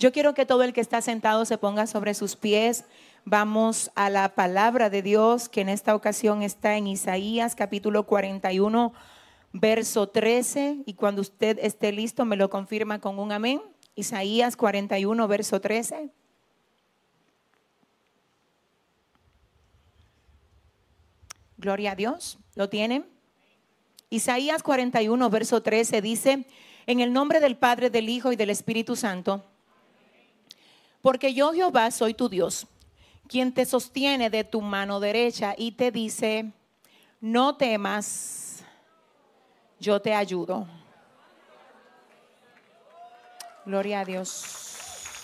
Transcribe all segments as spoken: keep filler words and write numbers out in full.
Yo quiero que todo el que está sentado se ponga sobre sus pies. Vamos a la palabra de Dios, que en esta ocasión está en Isaías capítulo cuarenta y uno, verso trece. Y cuando usted esté listo me lo confirma con un amén. Isaías cuarenta y uno, verso trece. Gloria a Dios. ¿Lo tienen? Isaías cuarenta y uno, verso trece dice: en el nombre del Padre, del Hijo y del Espíritu Santo, porque yo, Jehová, soy tu Dios, quien te sostiene de tu mano derecha y te dice: no temas, yo te ayudo. Gloria a Dios.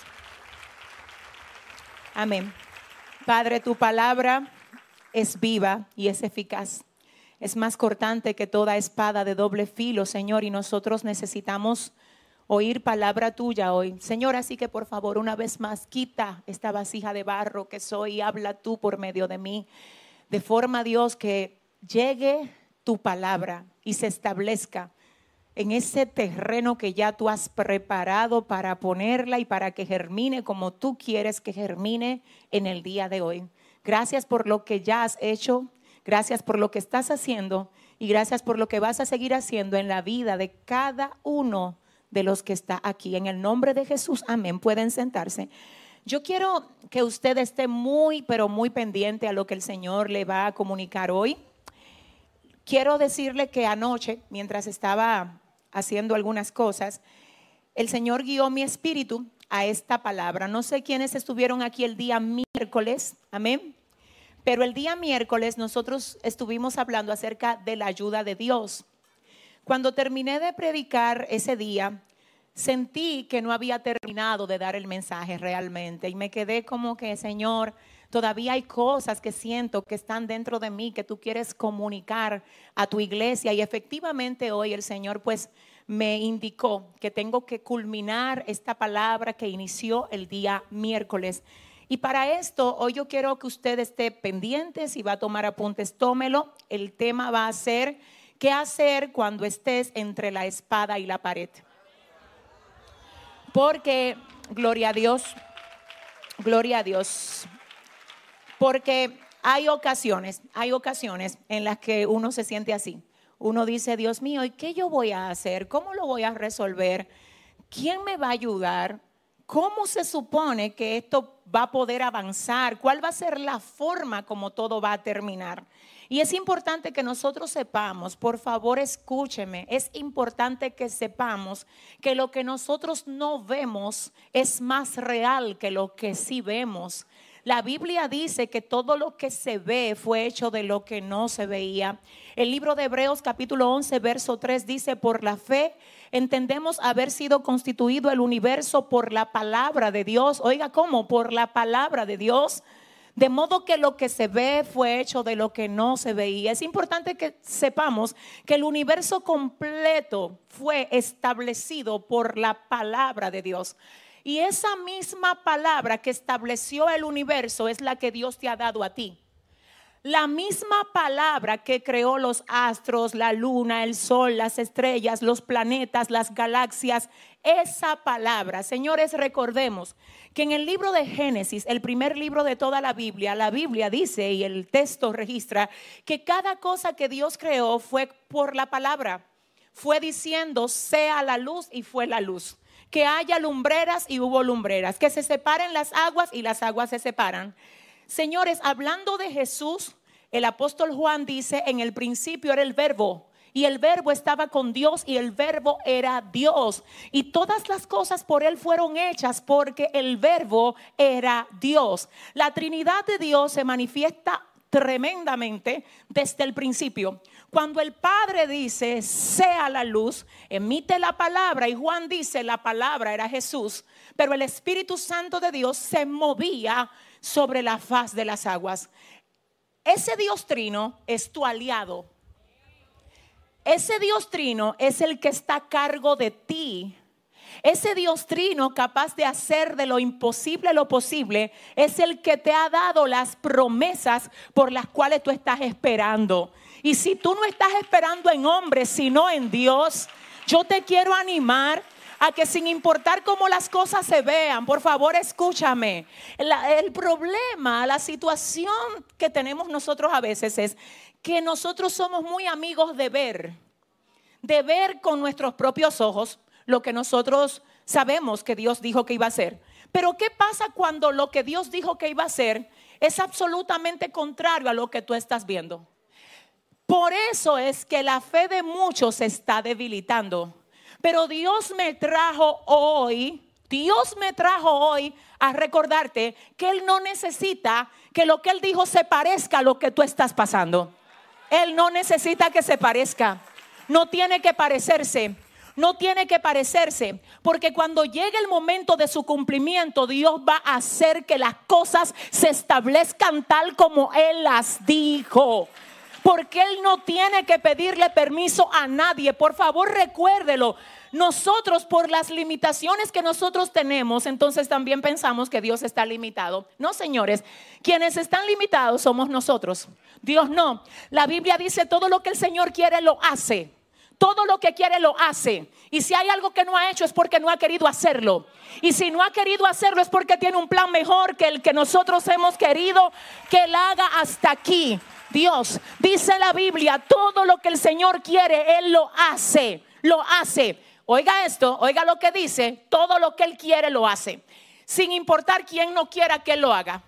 Amén. Padre, tu palabra es viva y es eficaz. Es más cortante que toda espada de doble filo, Señor, y nosotros necesitamos oír palabra tuya hoy, Señor. Así que por favor, una vez más, quita esta vasija de barro que soy y habla tú por medio de mí, de forma, Dios, que llegue tu palabra y se establezca en ese terreno que ya tú has preparado para ponerla y para que germine como tú quieres que germine en el día de hoy. Gracias por lo que ya has hecho, gracias por lo que estás haciendo y gracias por lo que vas a seguir haciendo en la vida de cada uno de los que está aquí. En el nombre de Jesús, amén. Pueden sentarse. Yo quiero que usted esté muy, pero muy pendiente a lo que el Señor le va a comunicar hoy. Quiero decirle que anoche, mientras estaba haciendo algunas cosas, el Señor guió mi espíritu a esta palabra. No sé quiénes estuvieron aquí el día miércoles, amén. Pero el día miércoles nosotros estuvimos hablando acerca de la ayuda de Dios. Cuando terminé de predicar ese día, sentí que no había terminado de dar el mensaje realmente. Y me quedé como que, Señor, todavía hay cosas que siento que están dentro de mí, que tú quieres comunicar a tu iglesia. Y efectivamente hoy el Señor pues me indicó que tengo que culminar esta palabra que inició el día miércoles. Y para esto, hoy yo quiero que usted esté pendiente. Si va a tomar apuntes, tómelo. El tema va a ser: ¿qué hacer cuando estés entre la espada y la pared? Porque, gloria a Dios, gloria a Dios. Porque hay ocasiones, hay ocasiones en las que uno se siente así. Uno dice: Dios mío, ¿y qué yo voy a hacer? ¿Cómo lo voy a resolver? ¿Quién me va a ayudar? ¿Cómo se supone que esto va a poder avanzar? ¿Cuál va a ser la forma como todo va a terminar? Y es importante que nosotros sepamos, por favor escúcheme, es importante que sepamos que lo que nosotros no vemos es más real que lo que sí vemos. La Biblia dice que todo lo que se ve fue hecho de lo que no se veía. El libro de Hebreos capítulo once, verso tres dice: por la fe entendemos haber sido constituido el universo por la palabra de Dios. Oiga, ¿cómo? Por la palabra de Dios. De modo que lo que se ve fue hecho de lo que no se veía. Es importante que sepamos que el universo completo fue establecido por la palabra de Dios. Y esa misma palabra que estableció el universo es la que Dios te ha dado a ti. La misma palabra que creó los astros, la luna, el sol, las estrellas, los planetas, las galaxias. Esa palabra, señores, recordemos que en el libro de Génesis, el primer libro de toda la Biblia, la Biblia dice, y el texto registra, que cada cosa que Dios creó fue por la palabra. Fue diciendo: sea la luz, y fue la luz. Que haya lumbreras, y hubo lumbreras. Que se separen las aguas, y las aguas se separan. Señores, hablando de Jesús, el apóstol Juan dice: en el principio era el verbo, y el verbo estaba con Dios, y el verbo era Dios. Y todas las cosas por él fueron hechas, porque el verbo era Dios. La Trinidad de Dios se manifiesta tremendamente desde el principio. Cuando el Padre dice: sea la luz, emite la palabra, y Juan dice: la palabra era Jesús, pero el Espíritu Santo de Dios se movía sobre la faz de las aguas. Ese Dios trino es tu aliado. Ese Dios trino es el que está a cargo de ti. Ese Dios trino, capaz de hacer de lo imposible lo posible, es el que te ha dado las promesas por las cuales tú estás esperando. Y si tú no estás esperando en hombres, sino en Dios, yo te quiero animar a que sin importar cómo las cosas se vean, por favor escúchame, la, el problema, la situación que tenemos nosotros a veces es que nosotros somos muy amigos de ver, de ver con nuestros propios ojos lo que nosotros sabemos que Dios dijo que iba a hacer. Pero ¿qué pasa cuando lo que Dios dijo que iba a hacer es absolutamente contrario a lo que tú estás viendo? Por eso es que la fe de muchos se está debilitando. Pero Dios me trajo hoy, Dios me trajo hoy a recordarte que Él no necesita que lo que Él dijo se parezca a lo que tú estás pasando. Él no necesita que se parezca, no tiene que parecerse. No tiene que parecerse, porque cuando llegue el momento de su cumplimiento, Dios va a hacer que las cosas se establezcan tal como Él las dijo. Porque Él no tiene que pedirle permiso a nadie. Por favor, recuérdelo. Nosotros, por las limitaciones que nosotros tenemos, entonces también pensamos que Dios está limitado. No, señores, quienes están limitados somos nosotros. Dios no. La Biblia dice: todo lo que el Señor quiere lo hace. Todo lo que quiere lo hace. Y si hay algo que no ha hecho es porque no ha querido hacerlo. Y si no ha querido hacerlo es porque tiene un plan mejor que el que nosotros hemos querido que Él haga hasta aquí. Dios, dice la Biblia, todo lo que el Señor quiere, Él lo hace. Lo hace. Oiga esto, oiga lo que dice. Todo lo que Él quiere lo hace. Sin importar quién no quiera que Él lo haga.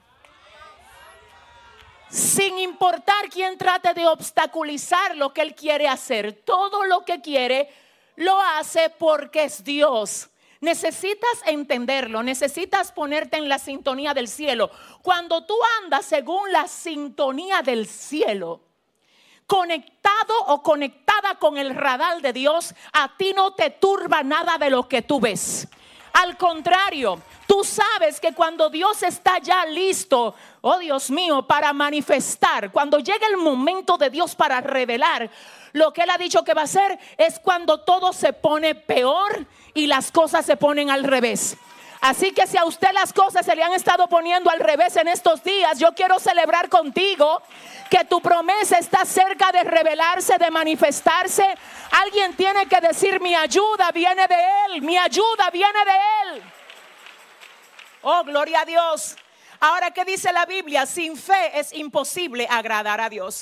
Sin importar quién trate de obstaculizar lo que Él quiere hacer. Todo lo que quiere lo hace porque es Dios. Necesitas entenderlo, necesitas ponerte en la sintonía del cielo. Cuando tú andas según la sintonía del cielo, conectado o conectada con el radar de Dios, a ti no te turba nada de lo que tú ves. Al contrario, tú sabes que cuando Dios está ya listo, oh Dios mío, para manifestar, cuando llega el momento de Dios para revelar lo que Él ha dicho que va a hacer, es cuando todo se pone peor y las cosas se ponen al revés. Así que si a usted las cosas se le han estado poniendo al revés en estos días, yo quiero celebrar contigo que tu promesa está cerca de revelarse, de manifestarse. Alguien tiene que decir: mi ayuda viene de Él, mi ayuda viene de Él. Oh, gloria a Dios. Ahora, ¿qué dice la Biblia? Sin fe es imposible agradar a Dios.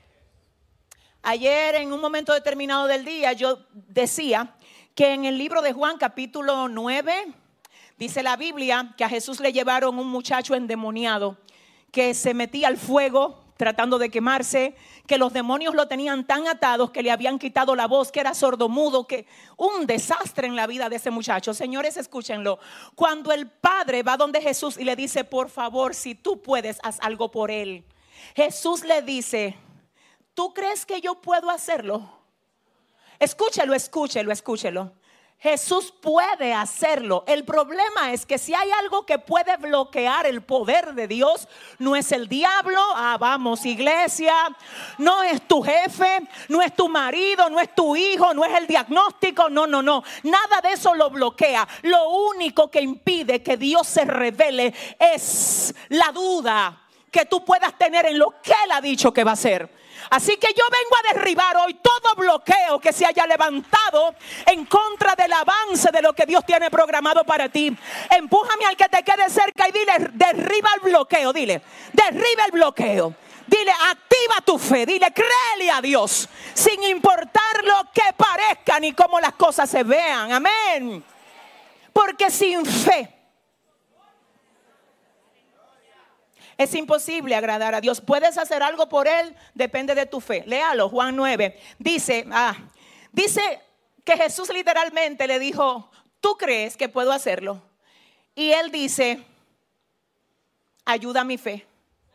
Ayer, en un momento determinado del día, yo decía que en el libro de Juan, capítulo nueve, dice la Biblia que a Jesús le llevaron un muchacho endemoniado que se metía al fuego tratando de quemarse, que los demonios lo tenían tan atados que le habían quitado la voz, que era sordomudo, que un desastre en la vida de ese muchacho. Señores, escúchenlo. Cuando el padre va donde Jesús y le dice: por favor, si tú puedes, haz algo por él. Jesús le dice: ¿tú crees que yo puedo hacerlo? Escúchelo, escúchelo, escúchelo. Jesús puede hacerlo. El problema es que si hay algo que puede bloquear el poder de Dios, no es el diablo. Ah, vamos, iglesia. No es tu jefe, no es tu marido, no es tu hijo, no es el diagnóstico. No, no, no. Nada de eso lo bloquea. Lo único que impide que Dios se revele es la duda que tú puedas tener en lo que Él ha dicho que va a hacer. Así que yo vengo a derribar hoy todo bloqueo que se haya levantado en contra del avance de lo que Dios tiene programado para ti. Empújame al que te quede cerca y dile: derriba el bloqueo, dile, derriba el bloqueo. Dile: activa tu fe, dile: créele a Dios, sin importar lo que parezca ni cómo las cosas se vean. Amén. Porque sin fe es imposible agradar a Dios. Puedes hacer algo por Él, depende de tu fe. Léalo, Juan nueve. Dice, ah, dice que Jesús literalmente le dijo: ¿tú crees que puedo hacerlo? Y Él dice: ayuda a mi fe.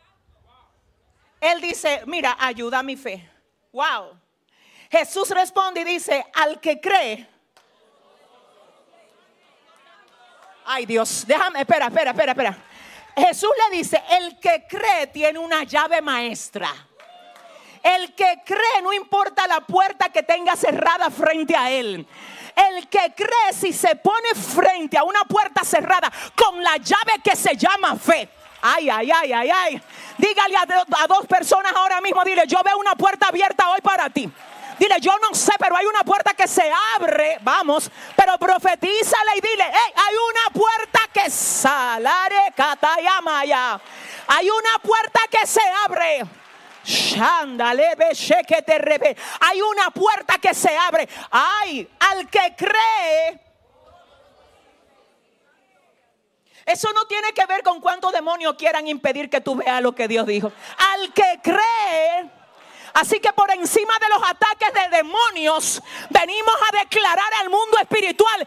Él dice: mira, ayuda a mi fe. Wow. Jesús responde y dice: al que cree. Ay, Dios, déjame, espera, espera, espera, espera. Jesús le dice: el que cree tiene una llave maestra. El que cree, no importa la puerta que tenga cerrada frente a él. El que cree, si se pone frente a una puerta cerrada con la llave que se llama fe. Ay, ay, ay, ay, ay. Dígale a, a dos personas ahora mismo, dile: yo veo una puerta abierta hoy para ti. Dile, yo no sé, pero hay una puerta que se abre. Vamos, pero profetízale y dile, hey, hay una puerta que salare katayamaya. Hay una puerta que se abre. Hay una puerta que se abre. Ay, al que cree. Eso no tiene que ver con cuántos demonios quieran impedir que tú veas lo que Dios dijo. Al que cree. Así que por encima de los ataques de demonios, venimos a declarar al mundo espiritual: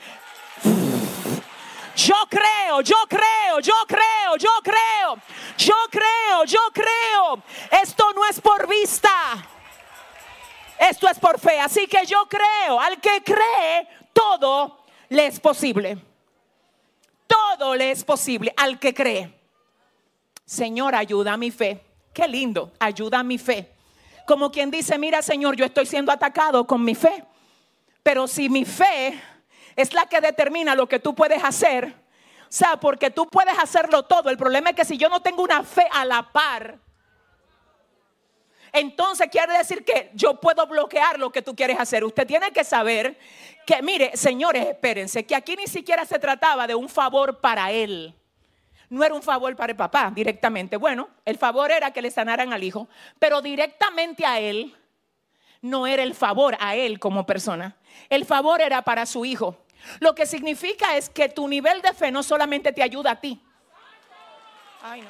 yo creo, yo creo, yo creo, yo creo, yo creo, yo creo. Esto no es por vista, esto es por fe. Así que yo creo. Al que cree, todo le es posible. Todo le es posible al que cree. Señor, ayuda a mi fe. Qué lindo, ayuda a mi fe. Como quien dice, mira, Señor, yo estoy siendo atacado con mi fe, pero si mi fe es la que determina lo que tú puedes hacer, o sea, porque tú puedes hacerlo todo. El problema es que si yo no tengo una fe a la par, entonces quiere decir que yo puedo bloquear lo que tú quieres hacer. Usted tiene que saber que, mire, señores, espérense, que aquí ni siquiera se trataba de un favor para él. No era un favor para el papá directamente. Bueno, el favor era que le sanaran al hijo, pero directamente a él no era el favor a él como persona. El favor era para su hijo. Lo que significa es que tu nivel de fe no solamente te ayuda a ti. Ay, no.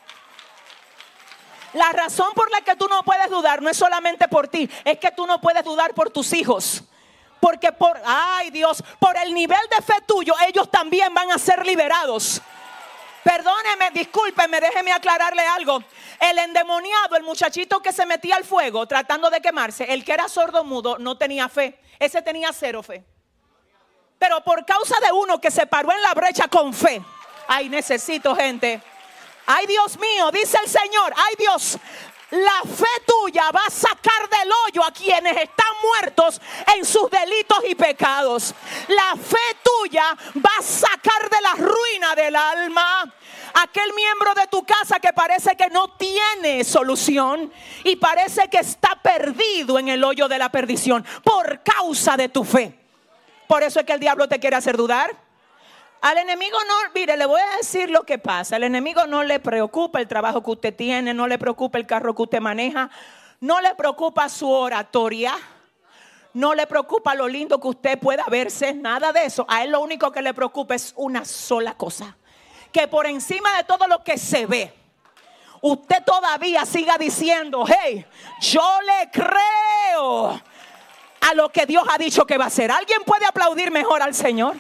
La razón por la que tú no puedes dudar no es solamente por ti, es que tú no puedes dudar por tus hijos. Porque por, ay Dios, por el nivel de fe tuyo, ellos también van a ser liberados. Perdóneme, discúlpeme, déjeme aclararle algo. El endemoniado, el muchachito que se metía al fuego tratando de quemarse, el que era sordo mudo, no tenía fe. Ese tenía cero fe. Pero por causa de uno que se paró en la brecha con fe. Ay, necesito gente. Ay, Dios mío, dice el Señor. Ay, Dios, la fe tuya va a sacar del hoyo a quienes están muertos en sus delitos y pecados. La fe tuya va a sacar de la ruina del alma aquel miembro de tu casa que parece que no tiene solución y parece que está perdido en el hoyo de la perdición por causa de tu fe. Por eso es que el diablo te quiere hacer dudar. Al enemigo no, mire, le voy a decir lo que pasa. Al enemigo no le preocupa el trabajo que usted tiene, no le preocupa el carro que usted maneja, no le preocupa su oratoria, no le preocupa lo lindo que usted pueda verse, nada de eso. A él lo único que le preocupa es una sola cosa: que por encima de todo lo que se ve, usted todavía siga diciendo, hey, yo le creo a lo que Dios ha dicho que va a hacer. ¿Alguien puede aplaudir mejor al Señor?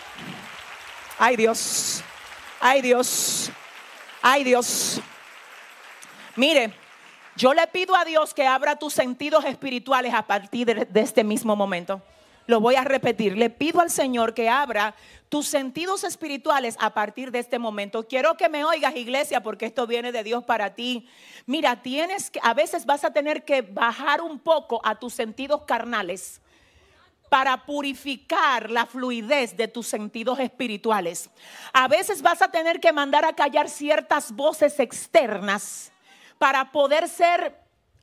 Ay, Dios, ay, Dios, ay, Dios. Mire, yo le pido a Dios que abra tus sentidos espirituales a partir de, de este mismo momento. Lo voy a repetir. Le pido al Señor que abra tus sentidos espirituales a partir de este momento. Quiero que me oigas, iglesia, porque esto viene de Dios para ti. Mira, tienes que, a veces vas a tener que bajar un poco a tus sentidos carnales para purificar la fluidez de tus sentidos espirituales. A veces vas a tener que mandar a callar ciertas voces externas para poder ser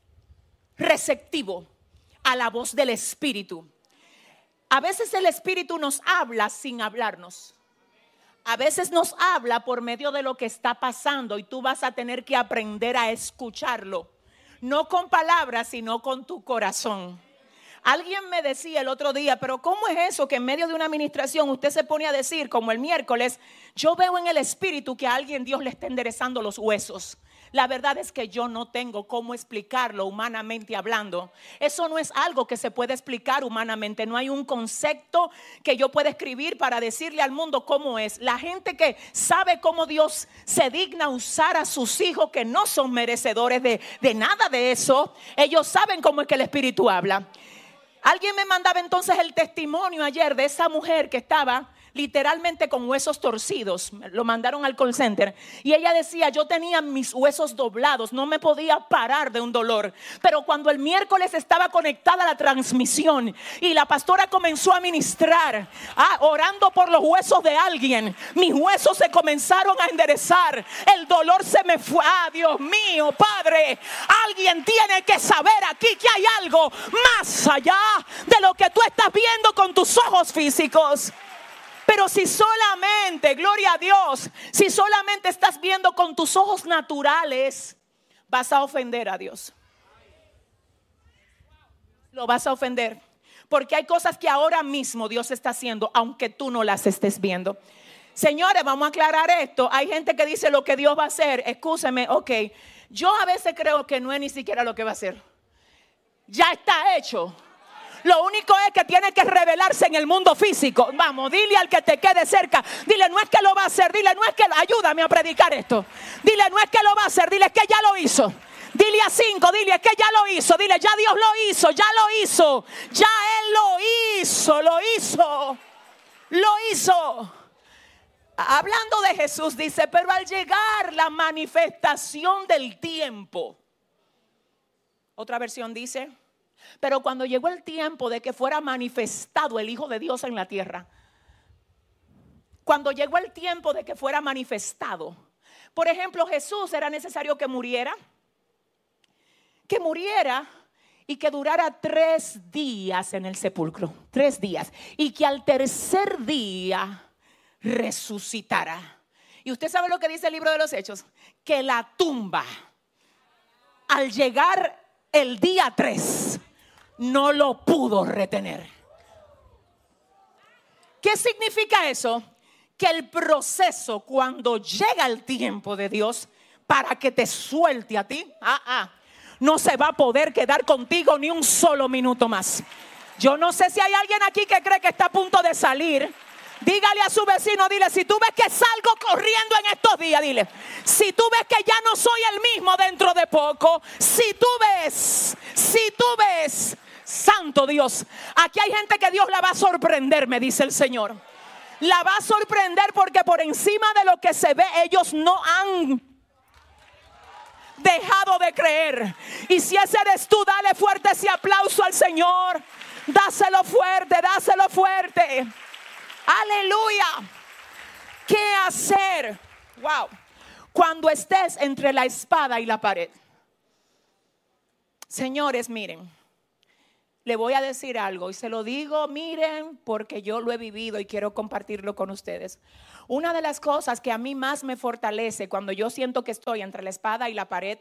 receptivo a la voz del Espíritu. A veces el Espíritu nos habla sin hablarnos. A veces nos habla por medio de lo que está pasando y tú vas a tener que aprender a escucharlo. No con palabras, sino con tu corazón. Alguien me decía el otro día, pero ¿cómo es eso que en medio de una administración usted se pone a decir, como el miércoles, yo veo en el Espíritu que a alguien Dios le está enderezando los huesos? La verdad es que yo no tengo cómo explicarlo humanamente hablando. Eso no es algo que se puede explicar humanamente. No hay un concepto que yo pueda escribir para decirle al mundo cómo es. La gente que sabe cómo Dios se digna usar a sus hijos que no son merecedores de, de nada de eso, ellos saben cómo es que el Espíritu habla. Alguien me mandaba entonces el testimonio ayer de esa mujer que estaba literalmente con huesos torcidos. Lo mandaron al call center y ella decía, yo tenía mis huesos doblados, no me podía parar de un dolor. Pero cuando el miércoles estaba conectada a la transmisión y la pastora comenzó a ministrar, ah, orando por los huesos de alguien, mis huesos se comenzaron a enderezar, el dolor se me fue. Ah, Dios mío, Padre, alguien tiene que saber aquí que hay algo más allá de lo que tú estás viendo con tus ojos físicos. Pero si solamente, gloria a Dios, si solamente estás viendo con tus ojos naturales, vas a ofender a Dios. Lo vas a ofender. Porque hay cosas que ahora mismo Dios está haciendo, aunque tú no las estés viendo. Señores, vamos a aclarar esto. Hay gente que dice lo que Dios va a hacer. Escúcheme, ok. Yo a veces creo que no es ni siquiera lo que va a hacer. Ya está hecho. Lo único es que tiene que revelarse en el mundo físico. Vamos, dile al que te quede cerca. Dile, no es que lo va a hacer. Dile, no es que, ayúdame a predicar esto. Dile, no es que lo va a hacer. Dile, es que ya lo hizo. Dile a cinco, dile, es que ya lo hizo. Dile, ya Dios lo hizo, ya lo hizo. Ya Él lo hizo, lo hizo. Lo hizo. Hablando de Jesús, dice, pero al llegar la manifestación del tiempo. Otra versión dice, pero cuando llegó el tiempo de que fuera manifestado el Hijo de Dios en la tierra, cuando llegó el tiempo de que fuera manifestado, por ejemplo, Jesús era necesario que muriera, que muriera y que durara tres días en el sepulcro, tres días, y que al tercer día resucitara. Y usted sabe lo que dice el libro de los Hechos, que la tumba, al llegar el día tres, no lo pudo retener. ¿Qué significa eso? Que el proceso, cuando llega el tiempo de Dios para que te suelte a ti, ah, ah, no se va a poder quedar contigo ni un solo minuto más. Yo no sé si hay alguien aquí que cree que está a punto de salir. Dígale a su vecino, dile, si tú ves que salgo corriendo en estos días, dile, si tú ves que ya no soy el mismo dentro de poco, si tú ves, si tú ves, santo Dios, aquí hay gente que Dios la va a sorprender, me dice el Señor. La va a sorprender porque por encima de lo que se ve, ellos no han dejado de creer. Y si ese eres tú, dale fuerte ese aplauso al Señor. Dáselo fuerte, dáselo fuerte. Aleluya. ¿Qué hacer? Wow. Cuando estés entre la espada y la pared. Señores, miren, le voy a decir algo y se lo digo, miren, porque yo lo he vivido y quiero compartirlo con ustedes. Una de las cosas que a mí más me fortalece cuando yo siento que estoy entre la espada y la pared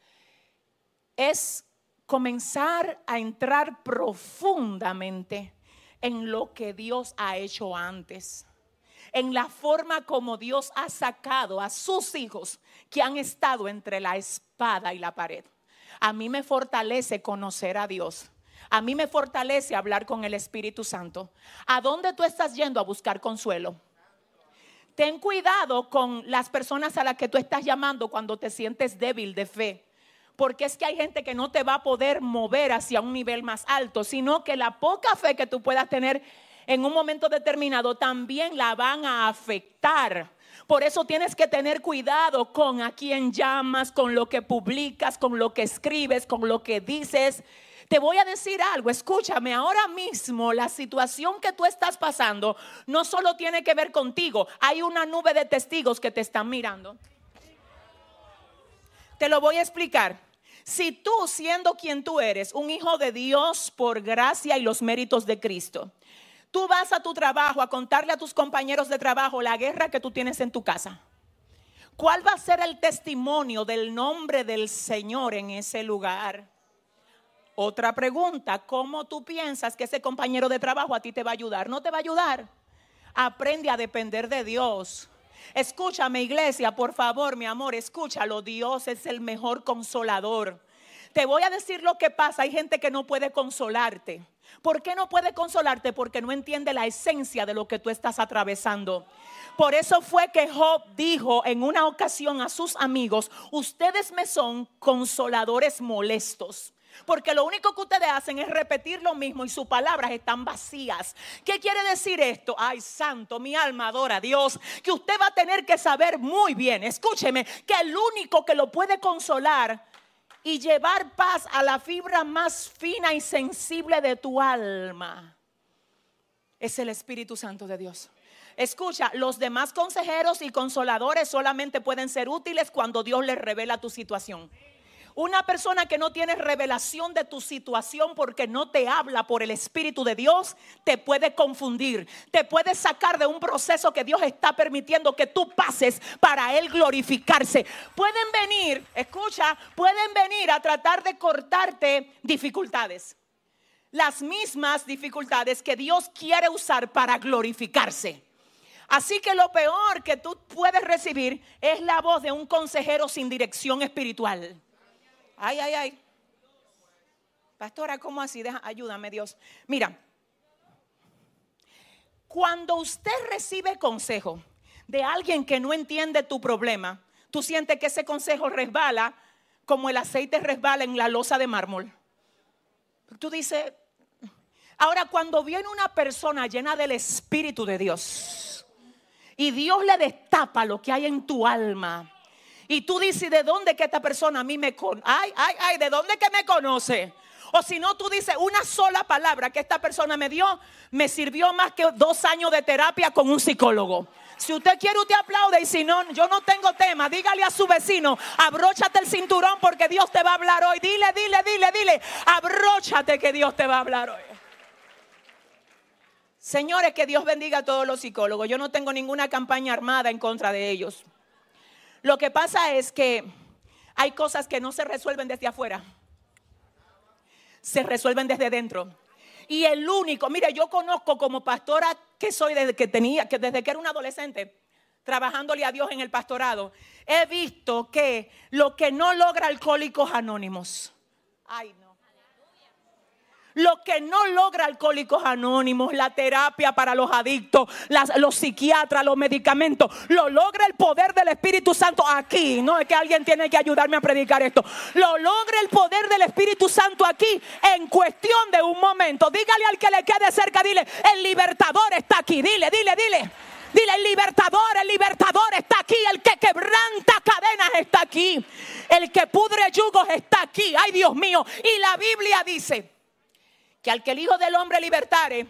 es comenzar a entrar profundamente en lo que Dios ha hecho antes, en la forma como Dios ha sacado a sus hijos que han estado entre la espada y la pared. A mí me fortalece conocer a Dios. A mí me fortalece hablar con el Espíritu Santo. ¿A dónde tú estás yendo a buscar consuelo? Ten cuidado con las personas a las que tú estás llamando cuando te sientes débil de fe. Porque es que hay gente que no te va a poder mover hacia un nivel más alto, sino que la poca fe que tú puedas tener en un momento determinado también la van a afectar. Por eso tienes que tener cuidado con a quién llamas, con lo que publicas, con lo que escribes, con lo que dices. Te voy a decir algo, escúchame, ahora mismo la situación que tú estás pasando no solo tiene que ver contigo, hay una nube de testigos que te están mirando. Te lo voy a explicar. Si tú, siendo quien tú eres, un hijo de Dios por gracia y los méritos de Cristo, tú vas a tu trabajo a contarle a tus compañeros de trabajo la guerra que tú tienes en tu casa, ¿cuál va a ser el testimonio del nombre del Señor en ese lugar? Otra pregunta, ¿cómo tú piensas que ese compañero de trabajo a ti te va a ayudar? No te va a ayudar. Aprende a depender de Dios. Escúchame, iglesia, por favor, mi amor, escúchalo. Dios es el mejor consolador. Te voy a decir lo que pasa. Hay gente que no puede consolarte. ¿Por qué no puede consolarte? Porque no entiende la esencia de lo que tú estás atravesando. Por eso fue que Job dijo en una ocasión a sus amigos: ustedes me son consoladores molestos. Porque lo único que ustedes hacen es repetir lo mismo y sus palabras están vacías. ¿Qué quiere decir esto? Ay, santo, mi alma adora a Dios. Que usted va a tener que saber muy bien, escúcheme, que el único que lo puede consolar y llevar paz a la fibra más fina y sensible de tu alma es el Espíritu Santo de Dios. Escucha, los demás consejeros y consoladores solamente pueden ser útiles cuando Dios les revela tu situación. Una persona que no tiene revelación de tu situación porque no te habla por el Espíritu de Dios, te puede confundir, te puede sacar de un proceso que Dios está permitiendo que tú pases para Él glorificarse. Pueden venir, escucha, pueden venir a tratar de cortarte dificultades. Las mismas dificultades que Dios quiere usar para glorificarse. Así que lo peor que tú puedes recibir es la voz de un consejero sin dirección espiritual. Ay, ay, ay. Pastora, ¿cómo así? Deja, ayúdame, Dios. Mira, cuando usted recibe consejo de alguien que no entiende tu problema, tú sientes que ese consejo resbala como el aceite resbala en la losa de mármol. Tú dices, ahora cuando viene una persona llena del Espíritu de Dios y Dios le destapa lo que hay en tu alma, y tú dices, ¿de dónde que esta persona a mí me conoce? Ay, ay, ay, ¿de dónde que me conoce? O si no, tú dices, una sola palabra que esta persona me dio me sirvió más que dos años de terapia con un psicólogo. Si usted quiere, usted aplaude. Y si no, yo no tengo tema. Dígale a su vecino, abróchate el cinturón porque Dios te va a hablar hoy. Dile, dile, dile, dile, abróchate que Dios te va a hablar hoy. Señores, que Dios bendiga a todos los psicólogos. Yo no tengo ninguna campaña armada en contra de ellos. Lo que pasa es que hay cosas que no se resuelven desde afuera, se resuelven desde dentro. Y el único, mire, yo conozco como pastora que soy desde que tenía, que desde que era una adolescente, trabajándole a Dios en el pastorado, he visto que lo que no logra Alcohólicos Anónimos, ay no. Lo que no logra Alcohólicos Anónimos, la terapia para los adictos, las, los psiquiatras, los medicamentos, lo logra el poder del Espíritu Santo aquí. No es que alguien tiene que ayudarme a predicar esto. Lo logra el poder del Espíritu Santo aquí en cuestión de un momento. Dígale al que le quede cerca, dile, el libertador está aquí. Dile, dile, dile. Dile, el libertador, el libertador está aquí. El que quebranta cadenas está aquí. El que pudre yugos está aquí. Ay, Dios mío. Y la Biblia dice que al que el Hijo del Hombre libertare.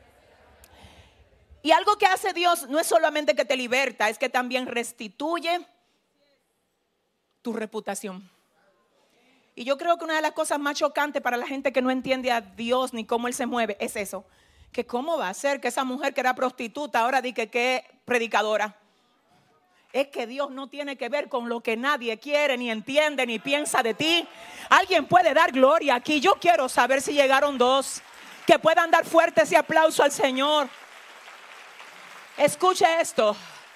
Y algo que hace Dios no es solamente que te liberta, es que también restituye tu reputación. Y yo creo que una de las cosas más chocantes para la gente que no entiende a Dios ni cómo Él se mueve es eso. Que cómo va a ser que esa mujer que era prostituta ahora diga que es predicadora. Es que Dios no tiene que ver con lo que nadie quiere, ni entiende, ni piensa de ti. Alguien puede dar gloria aquí. Yo quiero saber si llegaron dos que puedan dar fuerte ese aplauso al Señor. Escuche esto.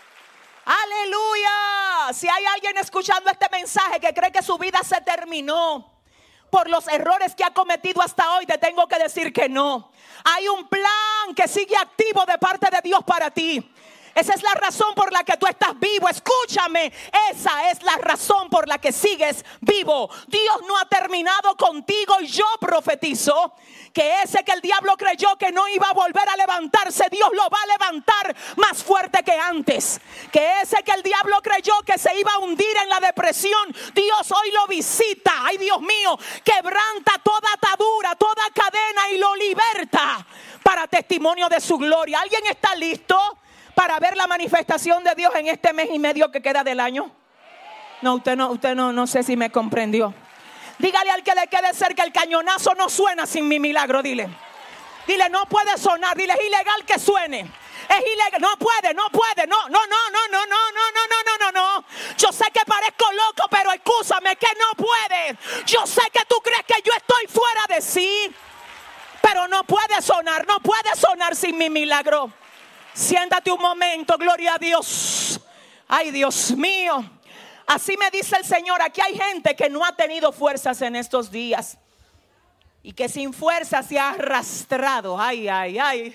Aleluya. Si hay alguien escuchando este mensaje que cree que su vida se terminó por los errores que ha cometido hasta hoy, te tengo que decir que no. Hay un plan que sigue activo de parte de Dios para ti. Esa es la razón por la que tú estás vivo. Escúchame, esa es la razón por la que sigues vivo. Dios no ha terminado contigo y yo profetizo que ese que el diablo creyó que no iba a volver a levantarse, Dios lo va a levantar más fuerte que antes. Que ese que el diablo creyó que se iba a hundir en la depresión, Dios hoy lo visita. Ay, Dios mío, quebranta toda atadura, toda cadena y lo liberta para testimonio de su gloria. ¿Alguien está listo para ver la manifestación de Dios en este mes y medio que queda del año? No, usted no, usted no, no sé si me comprendió. Dígale al que le quede cerca, el cañonazo no suena sin mi milagro. Dile, dile, no puede sonar. Dile, es ilegal que suene. Es ilegal, no puede, no puede, no, no, no, no, no, no, no, no, no, no, no. Yo sé que parezco loco, pero excúsame que no puede. Yo sé que tú crees que yo estoy fuera de sí, pero no puede sonar, no puede sonar sin mi milagro. Siéntate un momento, gloria a Dios. Ay, Dios mío. Así me dice el Señor, aquí hay gente que no ha tenido fuerzas en estos días y que sin fuerza se ha arrastrado. Ay, ay, ay.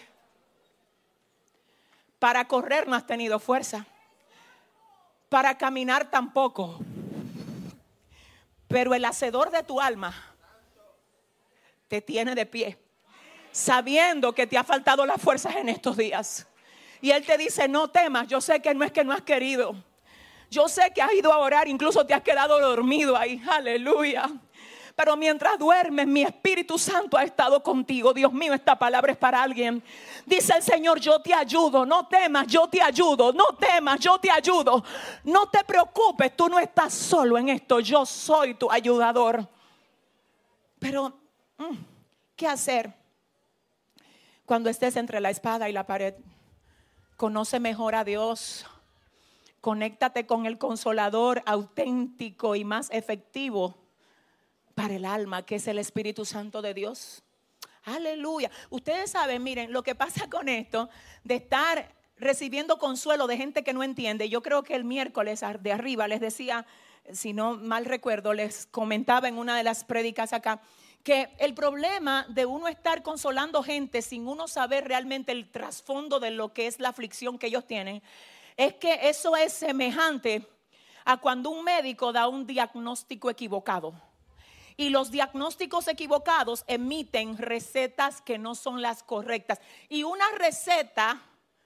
Para correr no has tenido fuerza. Para caminar tampoco. Pero el hacedor de tu alma te tiene de pie, sabiendo que te ha faltado las fuerzas en estos días. Y Él te dice, no temas, yo sé que no es que no has querido. Yo sé que has ido a orar, incluso te has quedado dormido ahí, aleluya. Pero mientras duermes, mi Espíritu Santo ha estado contigo. Dios mío, esta palabra es para alguien. Dice el Señor, yo te ayudo. No temas, yo te ayudo. No temas, yo te ayudo. No te preocupes, tú no estás solo en esto. Yo soy tu ayudador. Pero, ¿qué hacer cuando estés entre la espada y la pared? Conoce mejor a Dios. Conéctate con el Consolador auténtico y más efectivo para el alma, que es el Espíritu Santo de Dios. Aleluya. Ustedes saben, miren, lo que pasa con esto de estar recibiendo consuelo de gente que no entiende. Yo creo que el miércoles de arriba les decía, si no mal recuerdo, les comentaba en una de las prédicas acá, que el problema de uno estar consolando gente sin uno saber realmente el trasfondo de lo que es la aflicción que ellos tienen, es que eso es semejante a cuando un médico da un diagnóstico equivocado. Y los diagnósticos equivocados emiten recetas que no son las correctas. Y una receta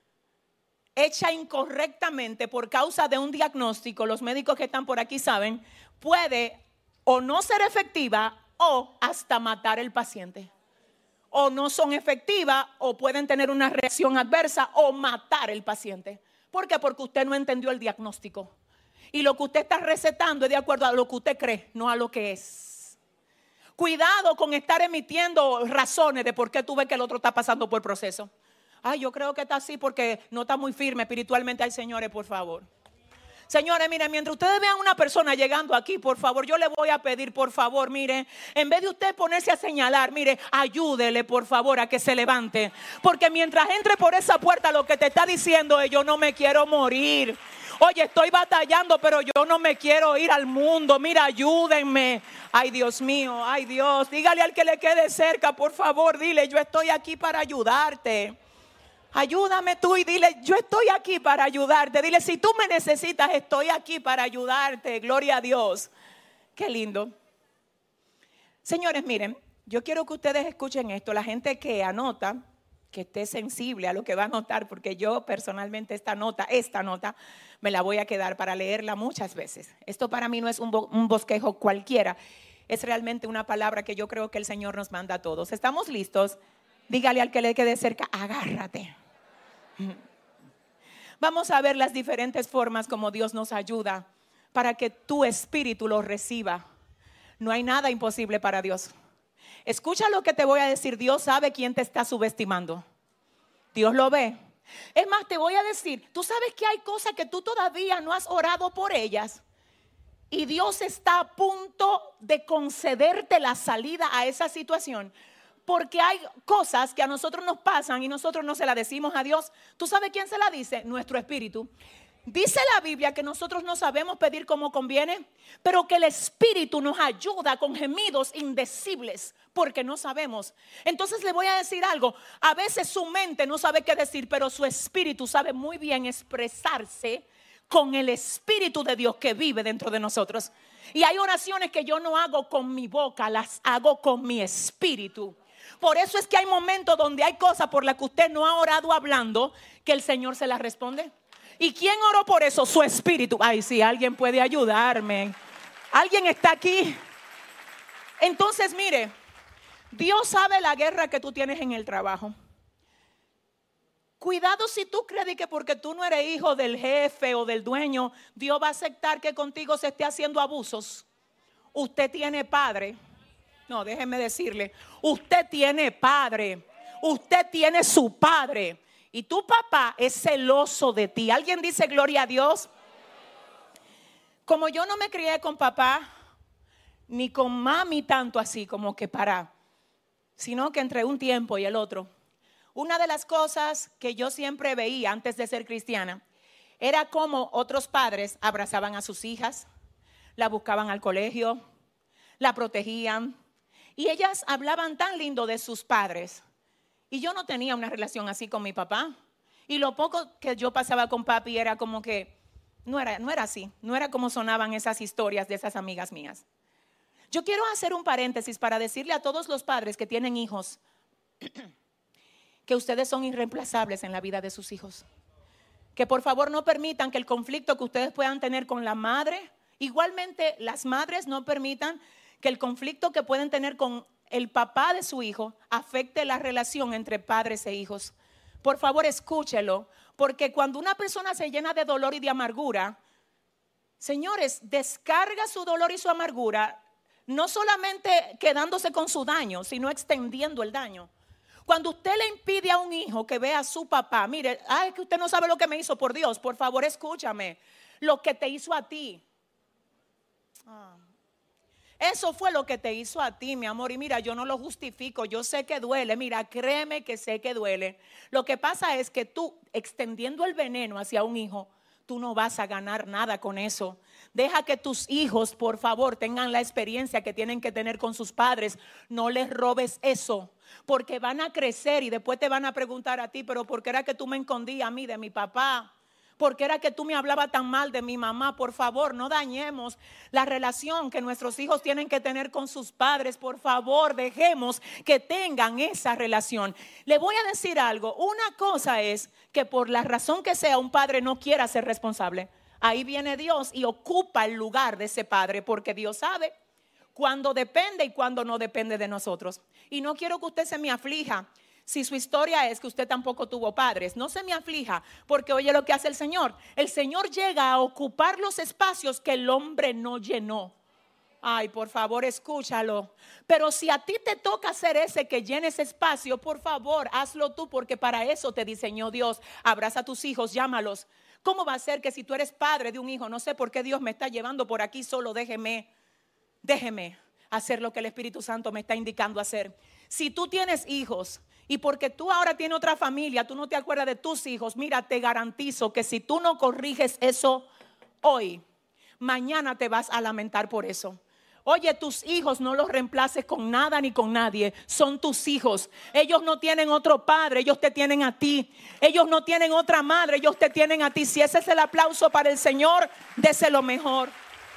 hecha incorrectamente por causa de un diagnóstico, los médicos que están por aquí saben, puede o no ser efectiva o hasta matar al paciente. O no son efectivas o pueden tener una reacción adversa o matar al paciente. ¿Por qué? Porque usted no entendió el diagnóstico. Y lo que usted está recetando es de acuerdo a lo que usted cree, no a lo que es. Cuidado con estar emitiendo razones de por qué tú ves que el otro está pasando por el proceso. Ay, yo creo que está así porque no está muy firme espiritualmente. Ay, señores, por favor. Señores, miren, mientras ustedes vean una persona llegando aquí, por favor, yo le voy a pedir, por favor, mire, en vez de usted ponerse a señalar, mire, ayúdele, por favor, a que se levante. Porque mientras entre por esa puerta, lo que te está diciendo es, yo no me quiero morir. Oye, estoy batallando, pero yo no me quiero ir al mundo. Mira, ayúdenme. Ay, Dios mío, ay, Dios. Dígale al que le quede cerca, por favor, dile, yo estoy aquí para ayudarte. Ayúdame tú y dile, yo estoy aquí para ayudarte. Dile, si tú me necesitas, estoy aquí para ayudarte. Gloria a Dios. Qué lindo. Señores, miren, yo quiero que ustedes escuchen esto. La gente que anota, que esté sensible a lo que va a anotar, porque yo personalmente esta nota, esta nota, me la voy a quedar para leerla muchas veces. Esto para mí no es un, bo- un bosquejo cualquiera. Es realmente una palabra que yo creo que el Señor nos manda a todos. ¿Estamos listos? Dígale al que le quede cerca, agárrate. Vamos a ver las diferentes formas como Dios nos ayuda para que tu espíritu lo reciba. No hay nada imposible para Dios. Escucha lo que te voy a decir. Dios sabe quién te está subestimando. Dios lo ve. Es más, te voy a decir, tú sabes que hay cosas que tú todavía no has orado por ellas. Y Dios está a punto de concederte la salida a esa situación. Porque hay cosas que a nosotros nos pasan y nosotros no se las decimos a Dios. ¿Tú sabes quién se la dice? Nuestro espíritu. Dice la Biblia que nosotros no sabemos pedir como conviene, pero que el Espíritu nos ayuda con gemidos indecibles porque no sabemos. Entonces le voy a decir algo. A veces su mente no sabe qué decir, pero su espíritu sabe muy bien expresarse con el Espíritu de Dios que vive dentro de nosotros. Y hay oraciones que yo no hago con mi boca, las hago con mi espíritu. Por eso es que hay momentos donde hay cosas por las que usted no ha orado hablando, que el Señor se las responde. ¿Y quién oró por eso? Su espíritu. Ay, sí, alguien puede ayudarme. Alguien está aquí. Entonces, mire, Dios sabe la guerra que tú tienes en el trabajo. Cuidado si tú crees que porque tú no eres hijo del jefe o del dueño, Dios va a aceptar que contigo se esté haciendo abusos. Usted tiene padre. No, déjeme decirle, usted tiene padre. Usted tiene su padre. Y tu papá es celoso de ti. ¿Alguien dice gloria a Dios? Como yo no me crié con papá, ni con mami tanto así como que para, sino que entre un tiempo y el otro. Una de las cosas que yo siempre veía antes de ser cristiana era cómo otros padres abrazaban a sus hijas, la buscaban al colegio, la protegían. Y ellas hablaban tan lindo de sus padres. Y yo no tenía una relación así con mi papá. Y lo poco que yo pasaba con papi era como que no era, no era así. No era como sonaban esas historias de esas amigas mías. Yo quiero hacer un paréntesis para decirle a todos los padres que tienen hijos que ustedes son irreemplazables en la vida de sus hijos. Que por favor no permitan que el conflicto que ustedes puedan tener con la madre, igualmente las madres no permitan que el conflicto que pueden tener con el papá de su hijo afecte la relación entre padres e hijos. Por favor, escúchelo, porque cuando una persona se llena de dolor y de amargura, señores, descarga su dolor y su amargura, no solamente quedándose con su daño, sino extendiendo el daño. Cuando usted le impide a un hijo que vea a su papá, mire, ay, que usted no sabe lo que me hizo, por Dios, por favor, escúchame, lo que te hizo a ti. Ah. Eso fue lo que te hizo a ti, mi amor. Y mira, yo no lo justifico, yo sé que duele. Mira, créeme que sé que duele. Lo que pasa es que tú, extendiendo el veneno hacia un hijo, tú no vas a ganar nada con eso. Deja que tus hijos, por favor, tengan la experiencia que tienen que tener con sus padres. No les robes eso, porque van a crecer y después te van a preguntar a ti, pero ¿por qué era que tú me escondías a mí de mi papá? ¿Por qué era que tú me hablabas tan mal de mi mamá? Por favor, no dañemos la relación que nuestros hijos tienen que tener con sus padres. Por favor, dejemos que tengan esa relación. Le voy a decir algo. Una cosa es que por la razón que sea un padre no quiera ser responsable. Ahí viene Dios y ocupa el lugar de ese padre, porque Dios sabe cuándo depende y cuándo no depende de nosotros. Y no quiero que usted se me aflija si su historia es que usted tampoco tuvo padres. No se me aflija, porque oye lo que hace el Señor. El Señor llega a ocupar los espacios que el hombre no llenó. Ay, por favor, escúchalo. Pero si a ti te toca ser ese que llene ese espacio, por favor, hazlo tú, porque para eso te diseñó Dios. Abraza a tus hijos, llámalos. ¿Cómo va a ser que si tú eres padre de un hijo, no sé por qué Dios me está llevando por aquí, solo déjeme, déjeme hacer lo que el Espíritu Santo me está indicando hacer? Si tú tienes hijos y porque tú ahora tienes otra familia, tú no te acuerdas de tus hijos, mira, te garantizo que si tú no corriges eso hoy, mañana te vas a lamentar por eso. Oye, tus hijos no los reemplaces con nada ni con nadie. Son tus hijos. Ellos no tienen otro padre, ellos te tienen a ti. Ellos no tienen otra madre, ellos te tienen a ti. Si ese es el aplauso para el Señor, déselo mejor.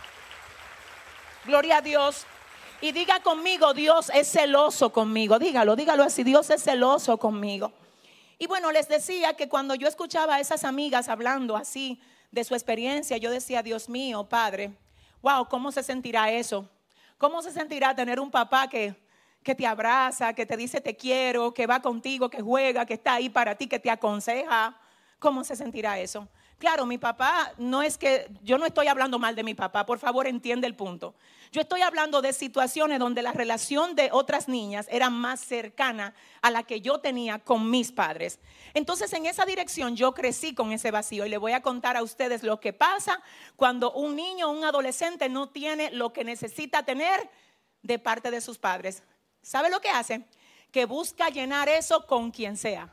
Gloria a Dios. Y diga conmigo, Dios es celoso conmigo. Dígalo, dígalo así, Dios es celoso conmigo. Y bueno, les decía que cuando yo escuchaba a esas amigas hablando así de su experiencia, yo decía, Dios mío, Padre, wow, ¿cómo se sentirá eso? ¿Cómo se sentirá tener un papá que, que te abraza, que te dice te quiero, que va contigo, que juega, que está ahí para ti, que te aconseja? ¿Cómo se sentirá eso? Claro, mi papá no es que, yo no estoy hablando mal de mi papá, por favor entiende el punto. Yo estoy hablando de situaciones donde la relación de otras niñas era más cercana a la que yo tenía con mis padres. Entonces en esa dirección yo crecí con ese vacío y le voy a contar a ustedes lo que pasa cuando un niño o un adolescente no tiene lo que necesita tener de parte de sus padres. ¿Sabe lo que hace? Que busca llenar eso con quien sea.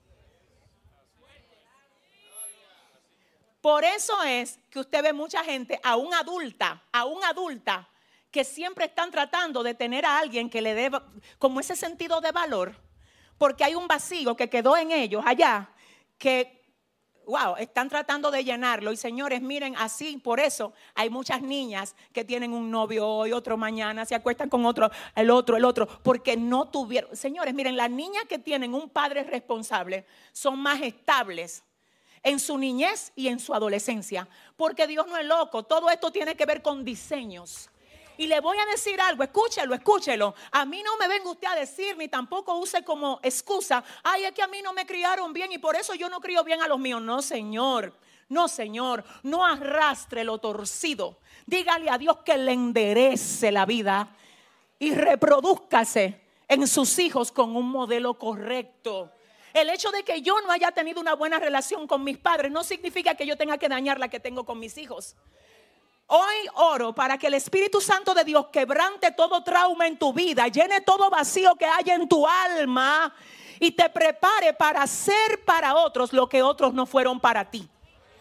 Por eso es que usted ve mucha gente, aún adulta, aún adulta, que siempre están tratando de tener a alguien que le dé como ese sentido de valor, porque hay un vacío que quedó en ellos allá, que, wow, están tratando de llenarlo. Y señores, miren, así, por eso hay muchas niñas que tienen un novio hoy, otro mañana, se acuestan con otro, el otro, el otro, porque no tuvieron. Señores, miren, las niñas que tienen un padre responsable son más estables en su niñez y en su adolescencia, porque Dios no es loco. Todo esto tiene que ver con diseños. Y le voy a decir algo, escúchelo, escúchelo. A mí no me venga usted a decir, ni tampoco use como excusa, ay, es que a mí no me criaron bien y por eso yo no crío bien a los míos. No, señor, no, señor, no arrastre lo torcido. Dígale a Dios que le enderece la vida y reprodúzcase en sus hijos con un modelo correcto. El hecho de que yo no haya tenido una buena relación con mis padres no significa que yo tenga que dañar la que tengo con mis hijos. Hoy oro para que el Espíritu Santo de Dios quebrante todo trauma en tu vida, llene todo vacío que haya en tu alma y te prepare para ser para otros lo que otros no fueron para ti.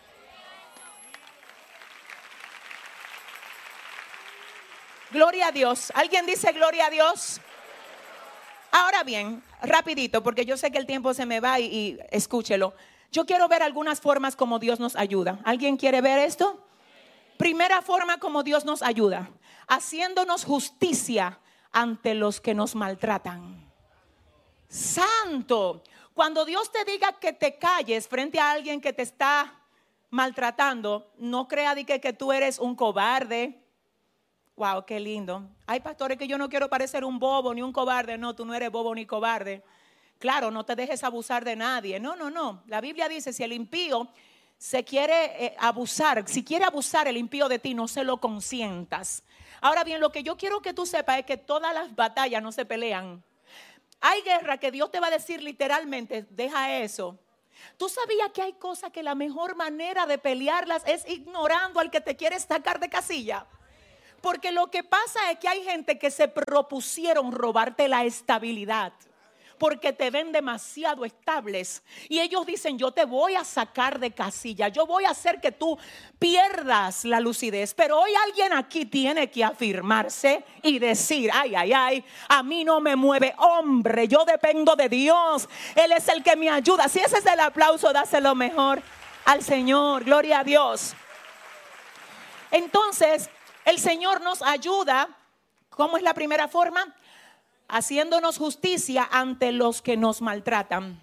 Gloria a Dios. ¿Alguien dice gloria a Dios? Ahora bien, rapidito, porque yo sé que el tiempo se me va y, y escúchelo. Yo quiero ver algunas formas como Dios nos ayuda. ¿Alguien quiere ver esto? Primera forma como Dios nos ayuda. haciéndonos justicia ante los que nos maltratan. Santo. Cuando Dios te diga que te calles frente a alguien que te está maltratando, no crea de que, que tú eres un cobarde. Wow, qué lindo. Hay pastores que yo no quiero parecer un bobo ni un cobarde. No, tú no eres bobo ni cobarde. Claro, no te dejes abusar de nadie. No, no, no. La Biblia dice, si el impío se quiere eh, abusar, si quiere abusar el impío de ti, no se lo consientas. Ahora bien, lo que yo quiero que tú sepas es que todas las batallas no se pelean. Hay guerra que Dios te va a decir literalmente, deja eso. ¿Tú sabías que hay cosas que la mejor manera de pelearlas es ignorando al que te quiere sacar de casilla? Porque lo que pasa es que hay gente que se propusieron robarte la estabilidad, porque te ven demasiado estables. Y ellos dicen, yo te voy a sacar de casilla, yo voy a hacer que tú pierdas la lucidez. Pero hoy alguien aquí tiene que afirmarse y decir, ay, ay, ay, a mí no me mueve hombre, yo dependo de Dios, Él es el que me ayuda. Si ese es el aplauso, dáselo mejor al Señor, gloria a Dios. Entonces, el Señor nos ayuda. ¿Cómo es la primera forma? Haciéndonos justicia ante los que nos maltratan.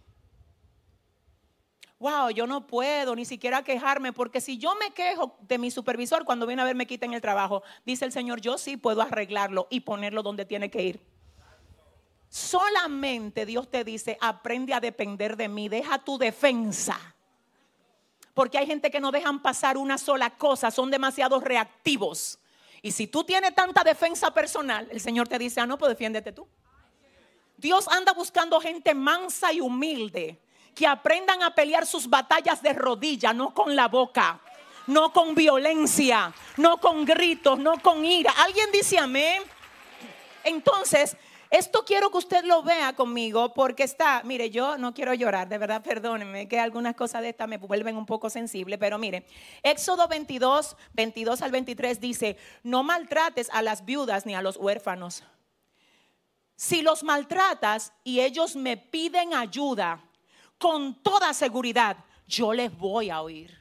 Wow, yo no puedo ni siquiera quejarme, porque si yo me quejo de mi supervisor cuando viene a ver me quiten el trabajo, dice el Señor, yo sí puedo arreglarlo y ponerlo donde tiene que ir. Solamente Dios te dice, aprende a depender de mí, deja tu defensa. Porque hay gente que no dejan pasar una sola cosa, son demasiado reactivos. Y si tú tienes tanta defensa personal, el Señor te dice, ah, no, pues defiéndete tú. Dios anda buscando gente mansa y humilde, que aprendan a pelear sus batallas de rodillas, no con la boca, no con violencia, no con gritos, no con ira. ¿Alguien dice amén? Entonces, esto quiero que usted lo vea conmigo, porque está, mire, yo no quiero llorar, de verdad, perdónenme, que algunas cosas de estas me vuelven un poco sensible, pero mire, Éxodo veintidós, veintidós al veintitrés dice, no maltrates a las viudas ni a los huérfanos. Si los maltratas y ellos me piden ayuda, con toda seguridad, yo les voy a oír.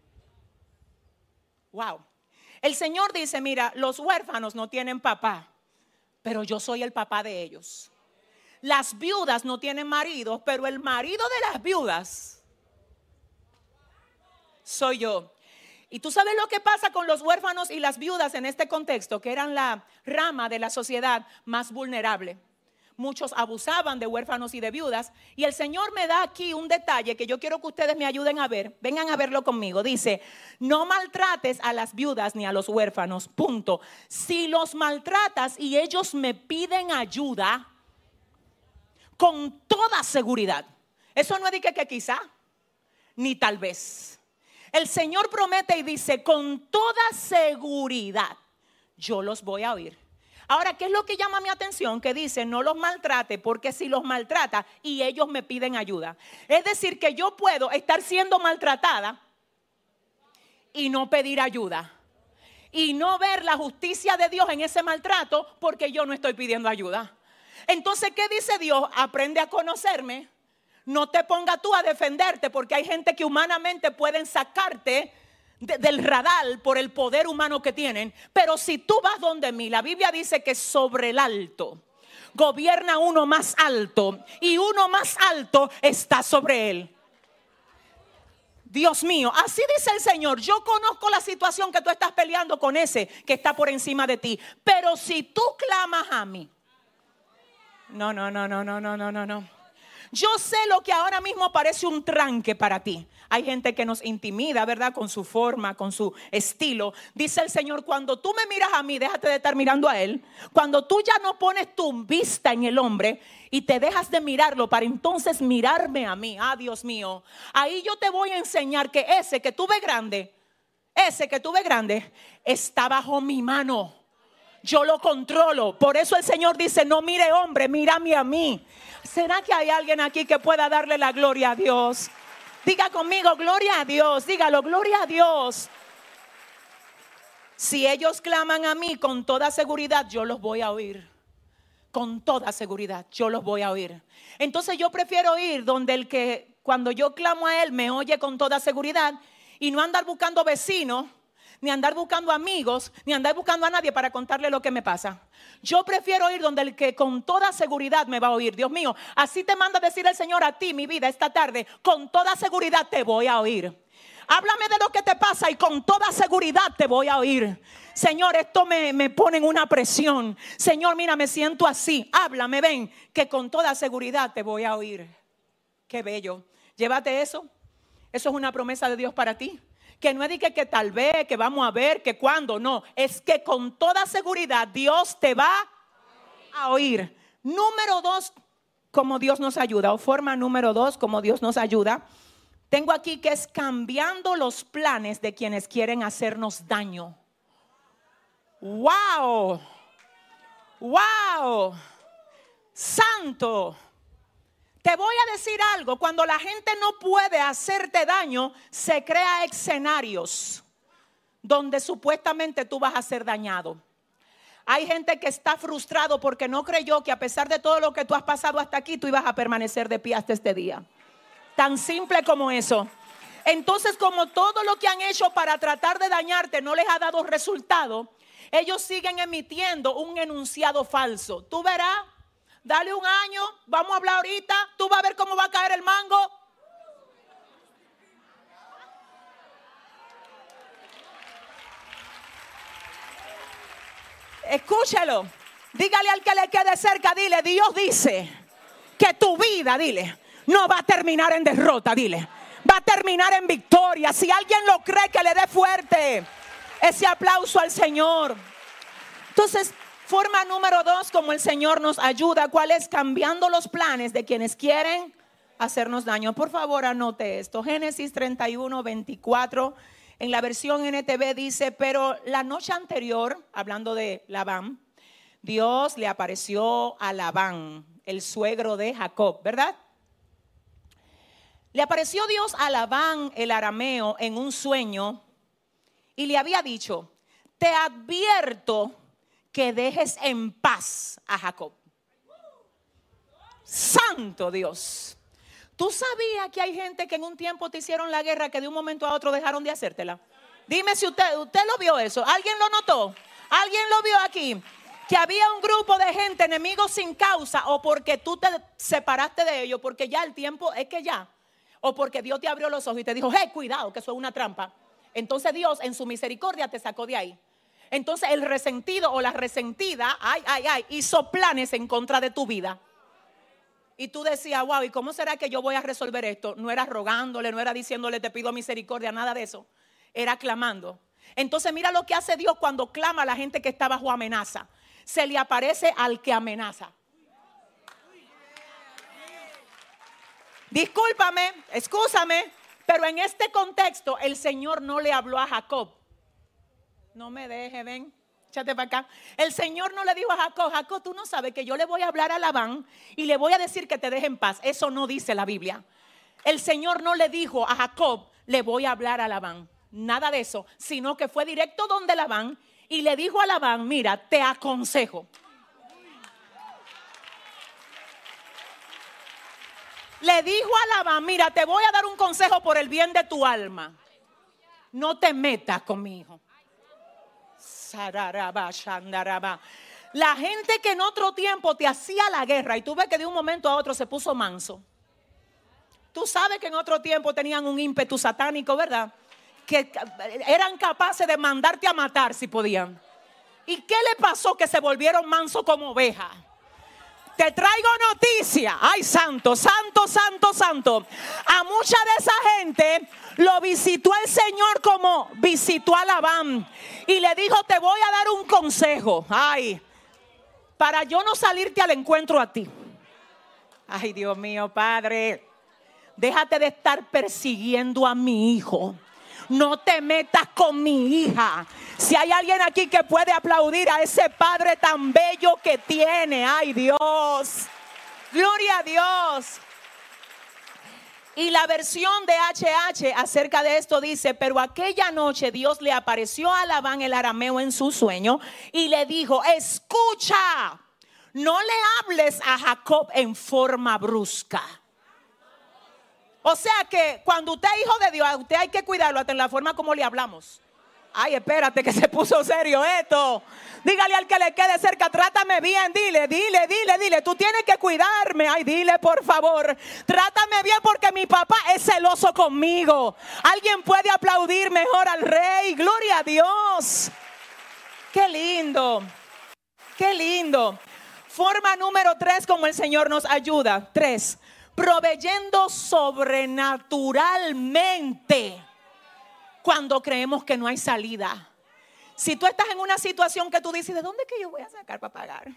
Wow. El Señor dice, mira, los huérfanos no tienen papá, pero yo soy el papá de ellos. Las viudas no tienen maridos, pero el marido de las viudas soy yo. Y tú sabes lo que pasa con los huérfanos y las viudas en este contexto, que eran la rama de la sociedad más vulnerable. Muchos abusaban de huérfanos y de viudas. Y el Señor me da aquí un detalle que yo quiero que ustedes me ayuden a ver. Vengan a verlo conmigo. Dice, no maltrates a las viudas ni a los huérfanos. Punto. Si los maltratas y ellos me piden ayuda, con toda seguridad. Eso no es de que, que quizá, ni tal vez. El Señor promete y dice, con toda seguridad, yo los voy a oír. Ahora, ¿qué es lo que llama mi atención? Que dice, no los maltrate, porque si los maltrata y ellos me piden ayuda. Es decir, que yo puedo estar siendo maltratada y no pedir ayuda. Y no ver la justicia de Dios en ese maltrato porque yo no estoy pidiendo ayuda. Entonces, ¿qué dice Dios? Aprende a conocerme. No te pongas tú a defenderte, porque hay gente que humanamente pueden sacarte De, del radar por el poder humano que tienen. Pero si tú vas donde mí, la Biblia dice que sobre el alto gobierna uno más alto, y uno más alto está sobre él. Dios mío, así dice el Señor, yo conozco la situación que tú estás peleando con ese que está por encima de ti, pero si tú clamas a mí, no, no, no, no, no, no, no, no, no. Yo sé lo que ahora mismo parece un tranque para ti. Hay gente que nos intimida, ¿verdad? Con su forma, con su estilo. Dice el Señor, cuando tú me miras a mí, déjate de estar mirando a Él. Cuando tú ya no pones tu vista en el hombre y te dejas de mirarlo para entonces mirarme a mí, ah, Dios mío, ahí yo te voy a enseñar que ese que tú ves grande, ese que tú ves grande, está bajo mi mano. Yo lo controlo. Por eso el Señor dice, no mire hombre, mírame a mí. ¿Será que hay alguien aquí que pueda darle la gloria a Dios? Diga conmigo, gloria a Dios. Dígalo, gloria a Dios. Si ellos claman a mí, con toda seguridad yo los voy a oír. Con toda seguridad yo los voy a oír. Entonces yo prefiero ir donde el que cuando yo clamo a Él me oye con toda seguridad, y no andar buscando vecinos ni andar buscando amigos, ni andar buscando a nadie para contarle lo que me pasa. Yo prefiero ir donde el que con toda seguridad me va a oír. Dios mío, así te manda decir el Señor a ti, mi vida, esta tarde. Con toda seguridad te voy a oír. Háblame de lo que te pasa y con toda seguridad te voy a oír. Señor, esto me, me pone en una presión. Señor, mira, me siento así. Háblame, ven, que con toda seguridad te voy a oír. Qué bello. Llévate eso. Eso es una promesa de Dios para ti. Que no es de que, que tal vez, que vamos a ver, que cuándo. No, es que con toda seguridad Dios te va a oír. Número dos, como Dios nos ayuda. O forma número dos, como Dios nos ayuda. Tengo aquí que es cambiando los planes de quienes quieren hacernos daño. ¡Wow! ¡Wow! ¡Santo! Te voy a decir algo, cuando la gente no puede hacerte daño, se crea escenarios donde supuestamente tú vas a ser dañado. Hay gente que está frustrado porque no creyó que a pesar de todo lo que tú has pasado hasta aquí, tú ibas a permanecer de pie hasta este día. Tan simple como eso. Entonces, como todo lo que han hecho para tratar de dañarte no les ha dado resultado, ellos siguen emitiendo un enunciado falso. Tú verás. Dale un año, vamos a hablar ahorita, tú vas a ver cómo va a caer el mango. Escúchalo, dígale al que le quede cerca, dile, Dios dice que tu vida, dile, no va a terminar en derrota, dile, va a terminar en victoria. Si alguien lo cree, que le dé fuerte ese aplauso al Señor. Entonces, forma número dos, como el Señor nos ayuda, ¿cuál es? Cambiando los planes de quienes quieren hacernos daño. Por favor, anote esto. Génesis treinta y uno, veinticuatro. En la versión N T V dice, pero la noche anterior, hablando de Labán, Dios le apareció a Labán, el suegro de Jacob, ¿verdad? Le apareció Dios a Labán, el arameo, en un sueño y le había dicho, te advierto que dejes en paz a Jacob. Santo Dios. ¿Tú sabías que hay gente que en un tiempo te hicieron la guerra que de un momento a otro dejaron de hacértela? Dime si usted, usted lo vio eso. ¿Alguien lo notó? ¿Alguien lo vio aquí? Que había un grupo de gente, enemigos sin causa, o porque tú te separaste de ellos, porque ya el tiempo es que ya, o porque Dios te abrió los ojos y te dijo, hey, cuidado, que eso es una trampa. Entonces Dios en su misericordia te sacó de ahí. Entonces el resentido o la resentida, ay, ay, ay, hizo planes en contra de tu vida. Y tú decías, wow, ¿y cómo será que yo voy a resolver esto? No era rogándole, no era diciéndole te pido misericordia, nada de eso. Era clamando. Entonces mira lo que hace Dios cuando clama a la gente que está bajo amenaza. Se le aparece al que amenaza. Discúlpame, excúsame, pero en este contexto el Señor no le habló a Jacob. No me deje, ven, échate para acá. El Señor no le dijo a Jacob, Jacob, tú no sabes que yo le voy a hablar a Labán y le voy a decir que te deje en paz. Eso no dice la Biblia. El Señor no le dijo a Jacob, le voy a hablar a Labán. Nada de eso, sino que fue directo donde Labán y le dijo a Labán, mira, te aconsejo. Le dijo a Labán, mira, te voy a dar un consejo por el bien de tu alma. No te metas con mi hijo. La gente que en otro tiempo te hacía la guerra y tú ves que de un momento a otro se puso manso. Tú sabes que en otro tiempo tenían un ímpetu satánico, ¿verdad? Que eran capaces de mandarte a matar si podían. ¿Y qué le pasó? Que se volvieron mansos como ovejas. Te traigo noticia. Ay, santo, santo, santo, santo. A mucha de esa gente lo visitó el Señor como visitó a Labán. Y le dijo, te voy a dar un consejo. Ay, para yo no salirte al encuentro a ti. Ay, Dios mío, Padre. Déjate de estar persiguiendo a mi hijo. No te metas con mi hija. Si hay alguien aquí que puede aplaudir a ese padre tan bello que tiene, ay Dios, gloria a Dios. Y la versión de H H acerca de esto dice, pero aquella noche Dios le apareció a Labán el arameo en su sueño y le dijo, escucha, no le hables a Jacob en forma brusca. O sea que cuando usted es hijo de Dios, a usted hay que cuidarlo hasta en la forma como le hablamos. Ay, espérate que se puso serio esto. Dígale al que le quede cerca, trátame bien, dile, dile, dile, dile. Tú tienes que cuidarme. Ay, dile por favor, trátame bien porque mi papá es celoso conmigo. Alguien puede aplaudir mejor al Rey. Gloria a Dios. Qué lindo, qué lindo. Forma número tres, como el Señor nos ayuda. Tres, proveyendo sobrenaturalmente cuando creemos que no hay salida. Si tú estás en una situación que tú dices, ¿de dónde que yo voy a sacar para pagar?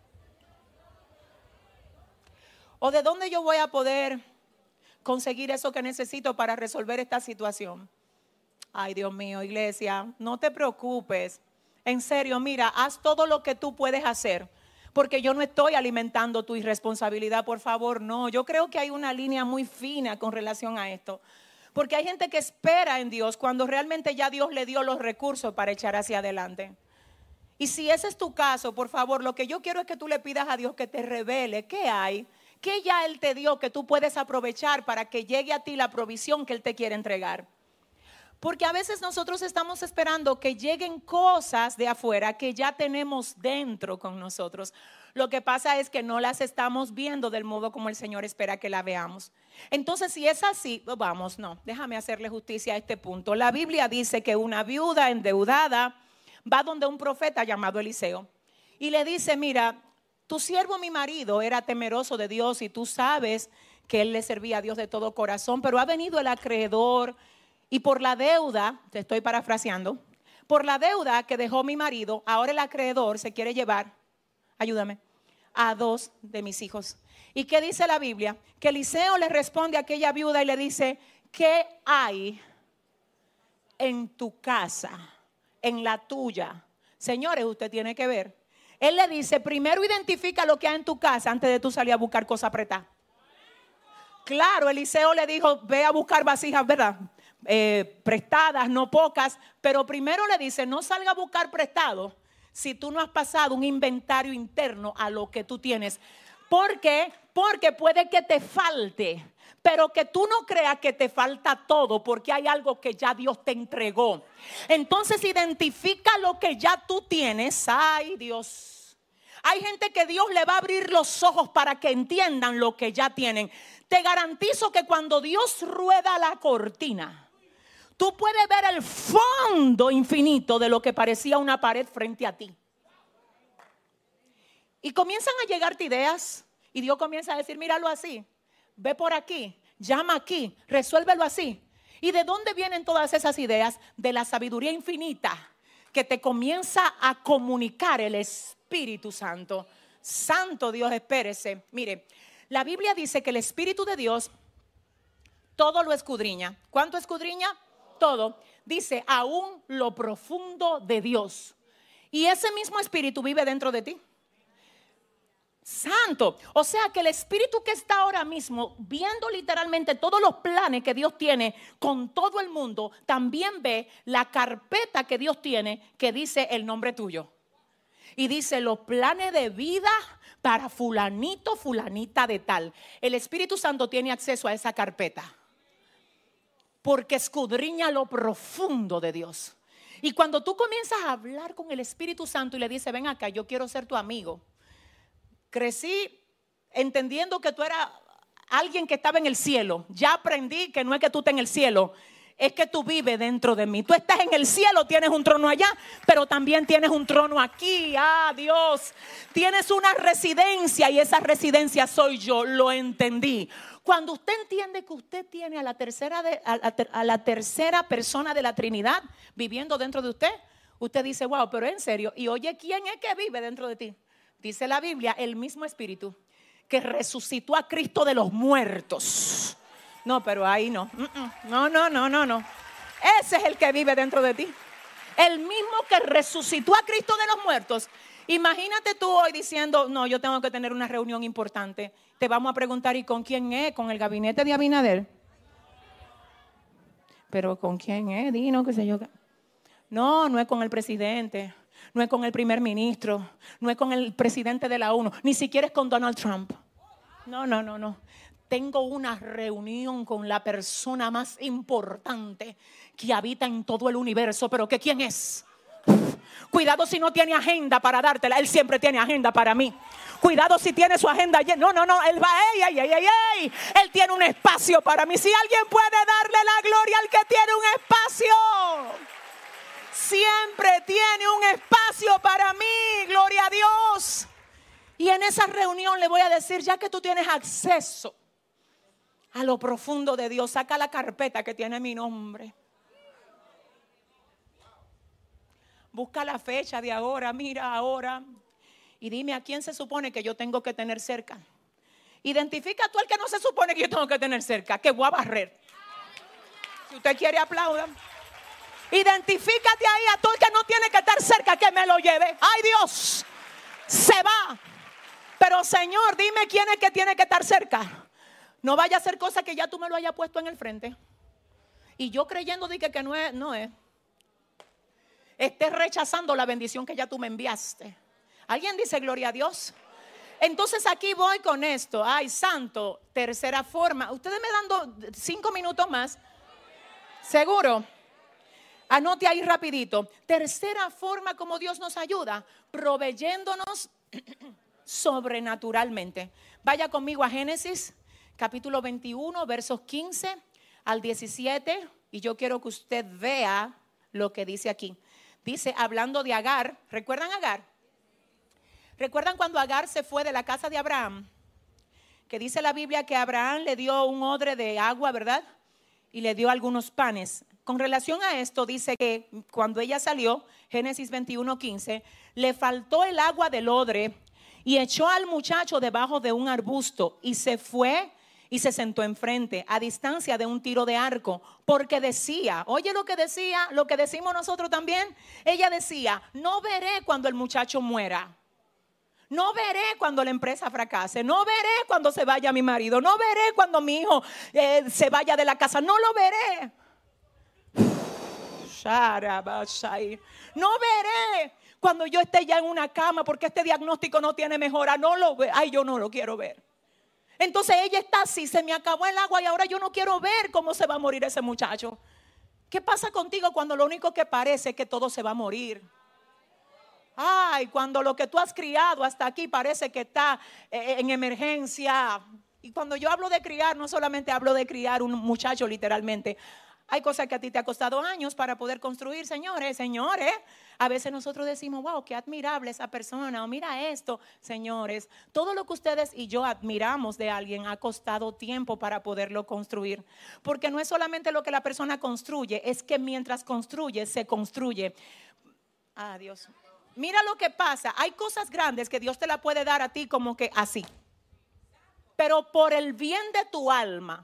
¿O de dónde yo voy a poder conseguir eso que necesito para resolver esta situación? Ay, Dios mío, iglesia, no te preocupes. En serio, mira, haz todo lo que tú puedes hacer. Porque yo no estoy alimentando tu irresponsabilidad, por favor, no. Yo creo que hay una línea muy fina con relación a esto. Porque hay gente que espera en Dios cuando realmente ya Dios le dio los recursos para echar hacia adelante. Y si ese es tu caso, por favor, lo que yo quiero es que tú le pidas a Dios que te revele qué hay, qué ya Él te dio que tú puedes aprovechar para que llegue a ti la provisión que Él te quiere entregar. Porque a veces nosotros estamos esperando que lleguen cosas de afuera que ya tenemos dentro con nosotros. Lo que pasa es que no las estamos viendo del modo como el Señor espera que la veamos. Entonces, si es así, vamos, no, déjame hacerle justicia a este punto. La Biblia dice que una viuda endeudada va donde un profeta llamado Eliseo y le dice, mira, tu siervo mi marido era temeroso de Dios y tú sabes que él le servía a Dios de todo corazón, pero ha venido el acreedor y por la deuda, te estoy parafraseando, por la deuda que dejó mi marido, ahora el acreedor se quiere llevar, ayúdame, a dos de mis hijos. ¿Y qué dice la Biblia? Que Eliseo le responde a aquella viuda y le dice, ¿qué hay en tu casa, en la tuya? Señores, usted tiene que ver. Él le dice, primero identifica lo que hay en tu casa antes de tú salir a buscar cosas apretadas. Claro, Eliseo le dijo, ve a buscar vasijas, ¿verdad? Eh, prestadas, no pocas, pero primero le dice, no salga a buscar prestado si tú no has pasado un inventario interno a lo que tú tienes. ¿Por qué? Porque puede que te falte, pero que tú no creas que te falta todo, porque hay algo que ya Dios te entregó. Entonces identifica lo que ya tú tienes. Ay, Dios. Hay gente que Dios le va a abrir los ojos para que entiendan lo que ya tienen. Te garantizo que cuando Dios rueda la cortina, tú puedes ver el fondo infinito de lo que parecía una pared frente a ti. Y comienzan a llegarte ideas. Y Dios comienza a decir, míralo así. Ve por aquí, llama aquí, resuélvelo así. ¿Y de dónde vienen todas esas ideas? De la sabiduría infinita que te comienza a comunicar el Espíritu Santo. Santo Dios, espérese. Mire, la Biblia dice que el Espíritu de Dios todo lo escudriña. ¿Cuánto escudriña? Todo. Dice, aún lo profundo de Dios. Y ese mismo Espíritu vive dentro de ti. Santo. O sea que el Espíritu que está ahora mismo viendo literalmente todos los planes que Dios tiene con todo el mundo, también ve la carpeta que Dios tiene que dice el nombre tuyo. Y dice los planes de vida para fulanito, fulanita de tal. El Espíritu Santo tiene acceso a esa carpeta porque escudriña lo profundo de Dios. Y cuando tú comienzas a hablar con el Espíritu Santo y le dices, ven acá, yo quiero ser tu amigo. Crecí entendiendo que tú eras alguien que estaba en el cielo. Ya aprendí que no es que tú estés en el cielo, es que tú vives dentro de mí. Tú estás en el cielo, tienes un trono allá, pero también tienes un trono aquí. Ah, Dios, tienes una residencia y esa residencia soy yo. Lo entendí. Cuando usted entiende que usted tiene a la tercera, de, a, a, a la tercera persona de la Trinidad viviendo dentro de usted, usted dice, wow, pero en serio. Y oye, ¿quién es que vive dentro de ti? Dice la Biblia, el mismo Espíritu que resucitó a Cristo de los muertos. No, pero ahí no. No, no, no, no, no. Ese es el que vive dentro de ti. El mismo que resucitó a Cristo de los muertos. Imagínate tú hoy diciendo, no, yo tengo que tener una reunión importante. Te vamos a preguntar, ¿y con quién es? ¿Con el gabinete de Abinader? ¿Pero con quién es? Dino, qué sé yo. No, no es con el presidente. No es con el primer ministro, no es con el presidente de la ONU, ni siquiera es con Donald Trump. No, no, no, no. tengo una reunión con la persona más importante que habita en todo el universo. ¿Pero que quién es? Cuidado si no tiene agenda para dártela. Él siempre tiene agenda para mí. Cuidado si tiene su agenda llena. No, no, no. Él va, ey, ey, ey, ey, ey. Él tiene un espacio para mí. Si alguien puede darle la gloria al que tiene un espacio. Siempre tiene un espacio para mí. Gloria a Dios. Y en esa reunión le voy a decir, ya que tú tienes acceso a lo profundo de Dios, saca la carpeta que tiene mi nombre. Busca la fecha de ahora, mira ahora. Y dime a quién se supone que yo tengo que tener cerca. Identifica tú al que no se supone que yo tengo que tener cerca, que voy a barrer. Si usted quiere, aplauda. Identifícate ahí a todo el que no tiene que estar cerca, que me lo lleve. Ay, Dios, se va. Pero Señor, dime quién es que tiene que estar cerca. No vaya a ser cosa que ya tú me lo hayas puesto en el frente y yo creyendo de que, que no es, no es. Estés rechazando la bendición que ya tú me enviaste. ¿Alguien dice gloria a Dios? Entonces aquí voy con esto. Ay, santo, tercera forma. Ustedes me dando cinco minutos más. ¿Seguro? Anote ahí rapidito. Tercera forma como Dios nos ayuda, proveyéndonos sobrenaturalmente. Vaya conmigo a Génesis capítulo veintiuno, versos quince al diecisiete. Y yo quiero que usted vea lo que dice aquí. Dice, hablando de Agar. ¿Recuerdan a Agar? ¿Recuerdan cuando Agar se fue de la casa de Abraham? Que dice la Biblia que Abraham le dio un odre de agua, ¿verdad? Y le dio algunos panes. Con relación a esto dice que cuando ella salió, Génesis veintiuno, quince, le faltó el agua del odre y echó al muchacho debajo de un arbusto y se fue y se sentó enfrente, a distancia de un tiro de arco, porque decía, oye lo que decía, lo que decimos nosotros también. Ella decía, no veré cuando el muchacho muera. No veré cuando la empresa fracase. No veré cuando se vaya mi marido. No veré cuando mi hijo eh, se vaya de la casa. No lo veré. No veré cuando yo esté ya en una cama porque este diagnóstico no tiene mejora. No lo ve. Ay, yo no lo quiero ver. Entonces ella está así, se me acabó el agua y ahora yo no quiero ver cómo se va a morir ese muchacho. ¿Qué pasa contigo cuando lo único que parece es que todo se va a morir? Ay, cuando lo que tú has criado hasta aquí parece que está eh, en emergencia. Y cuando yo hablo de criar, no solamente hablo de criar un muchacho literalmente. Hay cosas que a ti te ha costado años para poder construir, señores, señores. A veces nosotros decimos, wow, qué admirable esa persona, o mira esto. Señores, todo lo que ustedes y yo admiramos de alguien ha costado tiempo para poderlo construir. Porque no es solamente lo que la persona construye, es que mientras construye, se construye. Ah, Dios. Mira lo que pasa, hay cosas grandes que Dios te la puede dar a ti como que así. Pero por el bien de tu alma,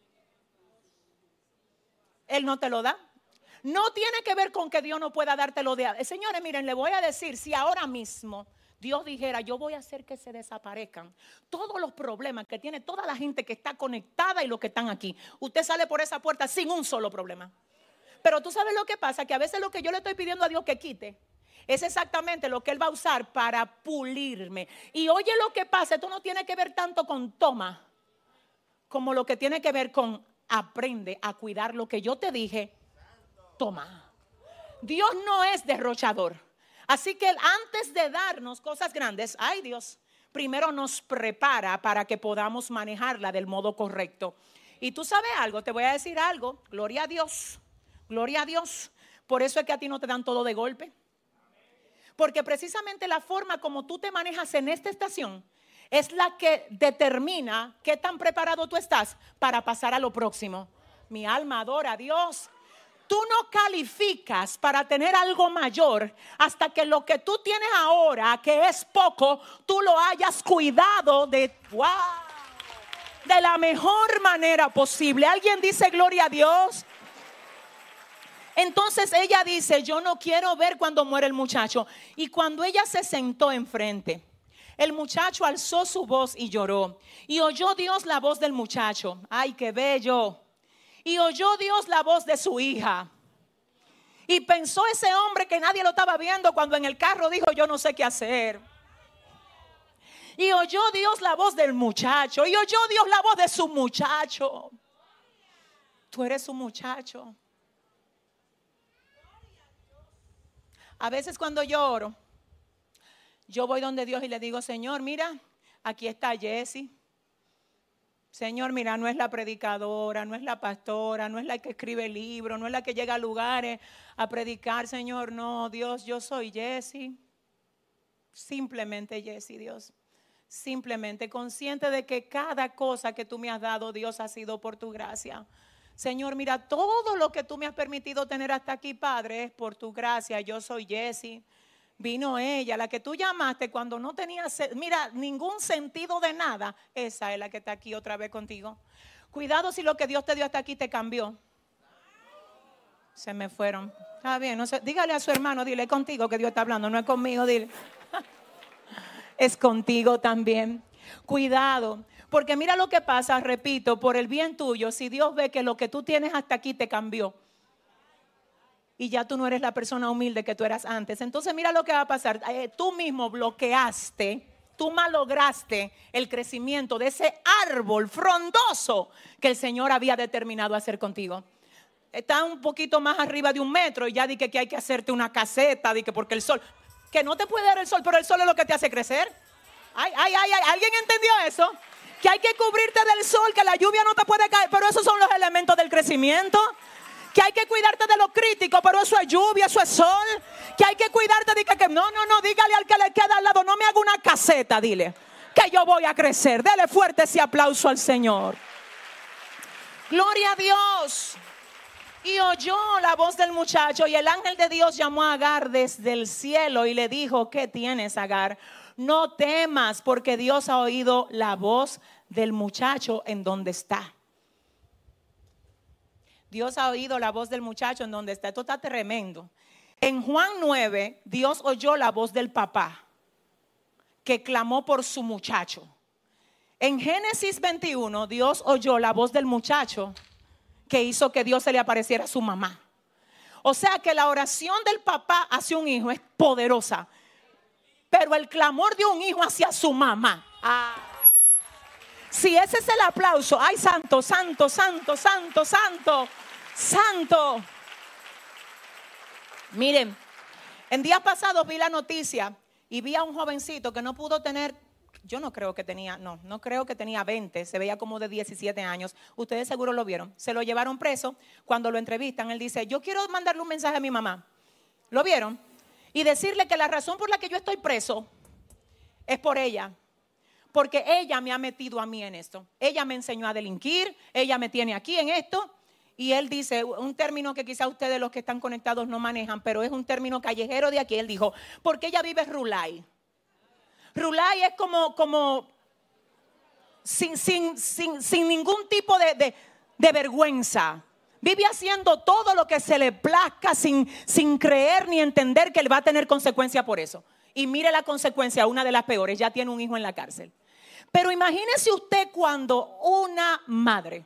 Él no te lo da. No tiene que ver con que Dios no pueda dártelo de. Señores, miren, le voy a decir, si ahora mismo Dios dijera, yo voy a hacer que se desaparezcan todos los problemas que tiene toda la gente que está conectada y los que están aquí, usted sale por esa puerta sin un solo problema. Pero tú sabes lo que pasa, que a veces lo que yo le estoy pidiendo a Dios que quite es exactamente lo que Él va a usar para pulirme. Y oye lo que pasa, esto no tiene que ver tanto con toma como lo que tiene que ver con aprende a cuidar lo que yo te dije, toma. Dios no es derrochador. Así que Él, antes de darnos cosas grandes, ay Dios, primero nos prepara para que podamos manejarla del modo correcto. Y tú sabes algo, te voy a decir algo, gloria a Dios, gloria a Dios. Por eso es que a ti no te dan todo de golpe. Porque precisamente la forma como tú te manejas en esta estación es la que determina qué tan preparado tú estás para pasar a lo próximo. Mi alma adora a Dios. Tú no calificas para tener algo mayor hasta que lo que tú tienes ahora, que es poco, tú lo hayas cuidado de, wow, de la mejor manera posible. ¿Alguien dice gloria a Dios? Entonces ella dice, yo no quiero ver cuando muere el muchacho. Y cuando ella se sentó enfrente, el muchacho alzó su voz y lloró. Y oyó Dios la voz del muchacho. Ay, qué bello. Y oyó Dios la voz de su hija. Y pensó ese hombre que nadie lo estaba viendo cuando en el carro dijo, yo no sé qué hacer. Y oyó Dios la voz del muchacho. Y oyó Dios la voz de su muchacho. Tú eres su muchacho. A veces cuando yo oro, yo voy donde Dios y le digo, Señor, mira, aquí está Jessie. Señor, mira, no es la predicadora, no es la pastora, no es la que escribe libros, no es la que llega a lugares a predicar, Señor. No, Dios, yo soy Jessie. Simplemente Jessie, Dios. Simplemente consciente de que cada cosa que tú me has dado, Dios, ha sido por tu gracia. Señor, mira, todo lo que tú me has permitido tener hasta aquí, Padre, es por tu gracia. Yo soy Jessie. Vino ella, la que tú llamaste cuando no tenía, mira, ningún sentido de nada. Esa es la que está aquí otra vez contigo. Cuidado si lo que Dios te dio hasta aquí te cambió. Se me fueron. Está bien, no sé, dígale a su hermano, dile, es contigo que Dios está hablando, no es conmigo, dile. Es contigo también. Cuidado, porque mira lo que pasa, repito, por el bien tuyo, si Dios ve que lo que tú tienes hasta aquí te cambió y ya tú no eres la persona humilde que tú eras antes, entonces mira lo que va a pasar. Eh, tú mismo bloqueaste, tú malograste el crecimiento de ese árbol frondoso que el Señor había determinado hacer contigo. Está un poquito más arriba de un metro y ya di que, que hay que hacerte una caseta, di que porque el sol, que no te puede dar el sol, pero el sol es lo que te hace crecer. Ay, ay, ay, ay, ¿alguien entendió eso? Que hay que cubrirte del sol, que la lluvia no te puede caer, pero esos son los elementos del crecimiento. Que hay que cuidarte de lo crítico, pero eso es lluvia, eso es sol. Que hay que cuidarte de que, que no, no, no, dígale al que le queda al lado, no me haga una caseta, dile, que yo voy a crecer. Dele fuerte ese aplauso al Señor. Gloria a Dios. Y oyó la voz del muchacho y el ángel de Dios llamó a Agar desde el cielo y le dijo, ¿qué tienes, Agar? No temas, porque Dios ha oído la voz del muchacho en donde está. Dios ha oído la voz del muchacho en donde está. Esto está tremendo. En Juan nueve, Dios oyó la voz del papá que clamó por su muchacho. En Génesis veintiuno, Dios oyó la voz del muchacho que hizo que Dios se le apareciera a su mamá. O sea que la oración del papá hacia un hijo es poderosa, pero el clamor de un hijo hacia su mamá, ah, si ese es el aplauso, ay, santo, santo, santo, santo, santo, santo. Miren, en días pasados vi la noticia y vi a un jovencito que no pudo tener, yo no creo que tenía, no, no creo que tenía veinte, se veía como de diecisiete años. Ustedes seguro lo vieron. Se lo llevaron preso. Cuando lo entrevistan, él dice, yo quiero mandarle un mensaje a mi mamá. ¿Lo vieron? Y decirle que la razón por la que yo estoy preso es por ella. Porque ella me ha metido a mí en esto. Ella me enseñó a delinquir, ella me tiene aquí en esto. Y él dice, un término que quizá ustedes los que están conectados no manejan, pero es un término callejero de aquí. Él dijo, porque ella vive rulay. Rulay es como, como sin, sin, sin, sin ningún tipo de, de, de vergüenza. Vive haciendo todo lo que se le plazca sin, sin creer ni entender que él va a tener consecuencia por eso. Y mire la consecuencia, una de las peores, ya tiene un hijo en la cárcel. Pero imagínese usted cuando una madre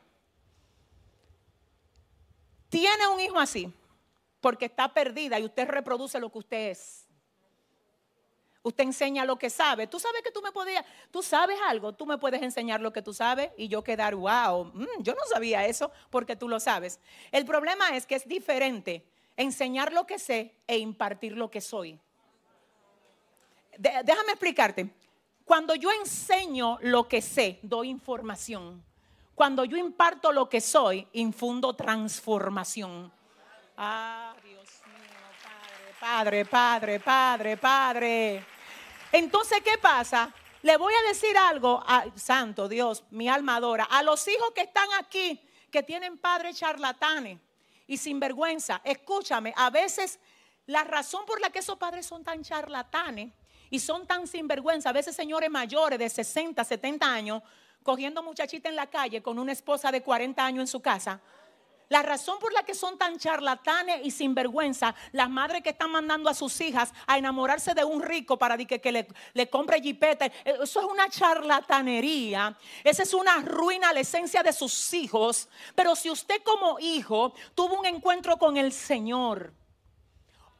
tiene un hijo así, porque está perdida y usted reproduce lo que usted es. Usted enseña lo que sabe. Tú sabes que tú me podías, tú sabes algo, tú me puedes enseñar lo que tú sabes y yo quedar, wow, mmm, yo no sabía eso porque tú lo sabes. El problema es que es diferente enseñar lo que sé e impartir lo que soy. De, déjame explicarte. Cuando yo enseño lo que sé, doy información. Cuando yo imparto lo que soy, infundo transformación. Ah, Dios mío, Padre, Padre, Padre, Padre, Padre. Entonces, ¿qué pasa? Le voy a decir algo, a, santo Dios, mi alma adora, a los hijos que están aquí, que tienen padres charlatanes y sinvergüenza. Escúchame, a veces la razón por la que esos padres son tan charlatanes y son tan sinvergüenza, a veces señores mayores de sesenta, setenta años, cogiendo muchachita en la calle con una esposa de cuarenta años en su casa. La razón por la que son tan charlatanes y sinvergüenza, las madres que están mandando a sus hijas a enamorarse de un rico para que, que le, le compre jipeta, eso es una charlatanería, esa es una ruina a la esencia de sus hijos. Pero si usted como hijo tuvo un encuentro con el Señor,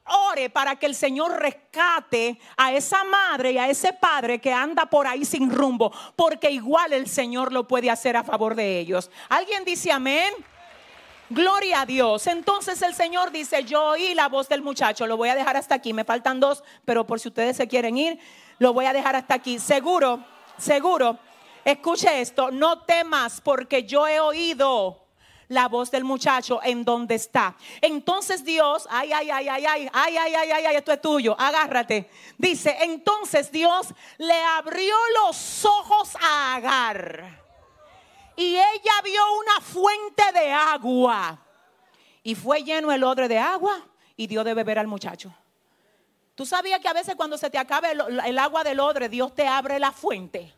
ore para que el Señor rescate a esa madre y a ese padre que anda por ahí sin rumbo, porque igual el Señor lo puede hacer a favor de ellos. ¿Alguien dice amén? Gloria a Dios. Entonces el Señor dice: yo oí la voz del muchacho. Lo voy a dejar hasta aquí. Me faltan dos, pero por si ustedes se quieren ir, lo voy a dejar hasta aquí. Seguro, seguro. Escuche esto: no temas, porque yo he oído la voz del muchacho en donde está. Entonces Dios, ay, ay, ay, ay, ay, ay, ay, ay, ay, ay, esto es tuyo, agárrate. Dice: entonces Dios le abrió los ojos a Agar, y ella vio una fuente de agua, y fue lleno el odre de agua, y dio de beber al muchacho. ¿Tú sabías que a veces cuando se te acabe el, el agua del odre, Dios te abre la fuente?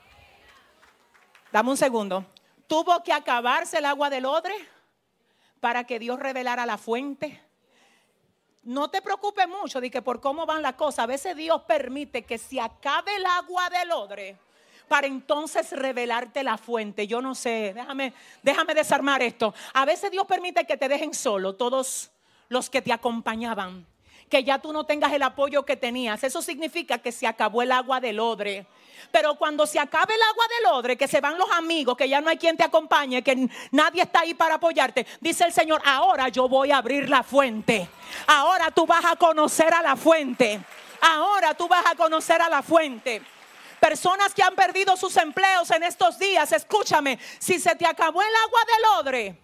Dame un segundo. Tuvo que acabarse el agua del odre para que Dios revelara la fuente. No te preocupes mucho de que por cómo van las cosas. A veces Dios permite que se acabe el agua del odre para entonces revelarte la fuente. Yo no sé, déjame, déjame desarmar esto. A veces Dios permite que te dejen solo todos los que te acompañaban, que ya tú no tengas el apoyo que tenías. Eso significa que se acabó el agua del odre. Pero cuando se acabe el agua del odre, que se van los amigos, que ya no hay quien te acompañe, que nadie está ahí para apoyarte, dice el Señor: ahora yo voy a abrir la fuente. Ahora tú vas a conocer a la fuente. Ahora tú vas a conocer a la fuente. Personas que han perdido sus empleos en estos días, escúchame: si se te acabó el agua del odre,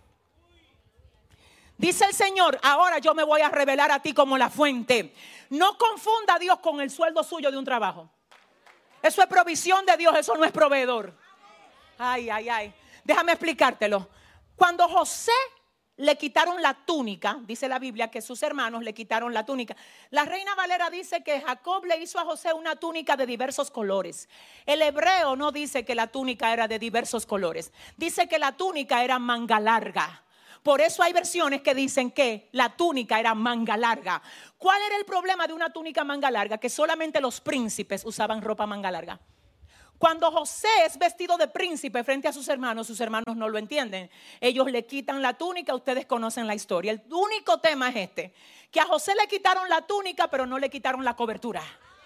dice el Señor: ahora yo me voy a revelar a ti como la fuente. No confunda a Dios con el sueldo suyo de un trabajo. Eso es provisión de Dios, eso no es proveedor. Ay, ay, ay. Déjame explicártelo. Cuando José le quitaron la túnica, dice la Biblia que sus hermanos le quitaron la túnica. La Reina Valera dice que Jacob le hizo a José una túnica de diversos colores. El hebreo no dice que la túnica era de diversos colores. Dice que la túnica era manga larga. Por eso hay versiones que dicen que la túnica era manga larga. ¿Cuál era el problema de una túnica manga larga? Que solamente los príncipes usaban ropa manga larga. Cuando José es vestido de príncipe frente a sus hermanos, sus hermanos no lo entienden. Ellos le quitan la túnica, ustedes conocen la historia. El único tema es este: que a José le quitaron la túnica, pero no le quitaron la cobertura.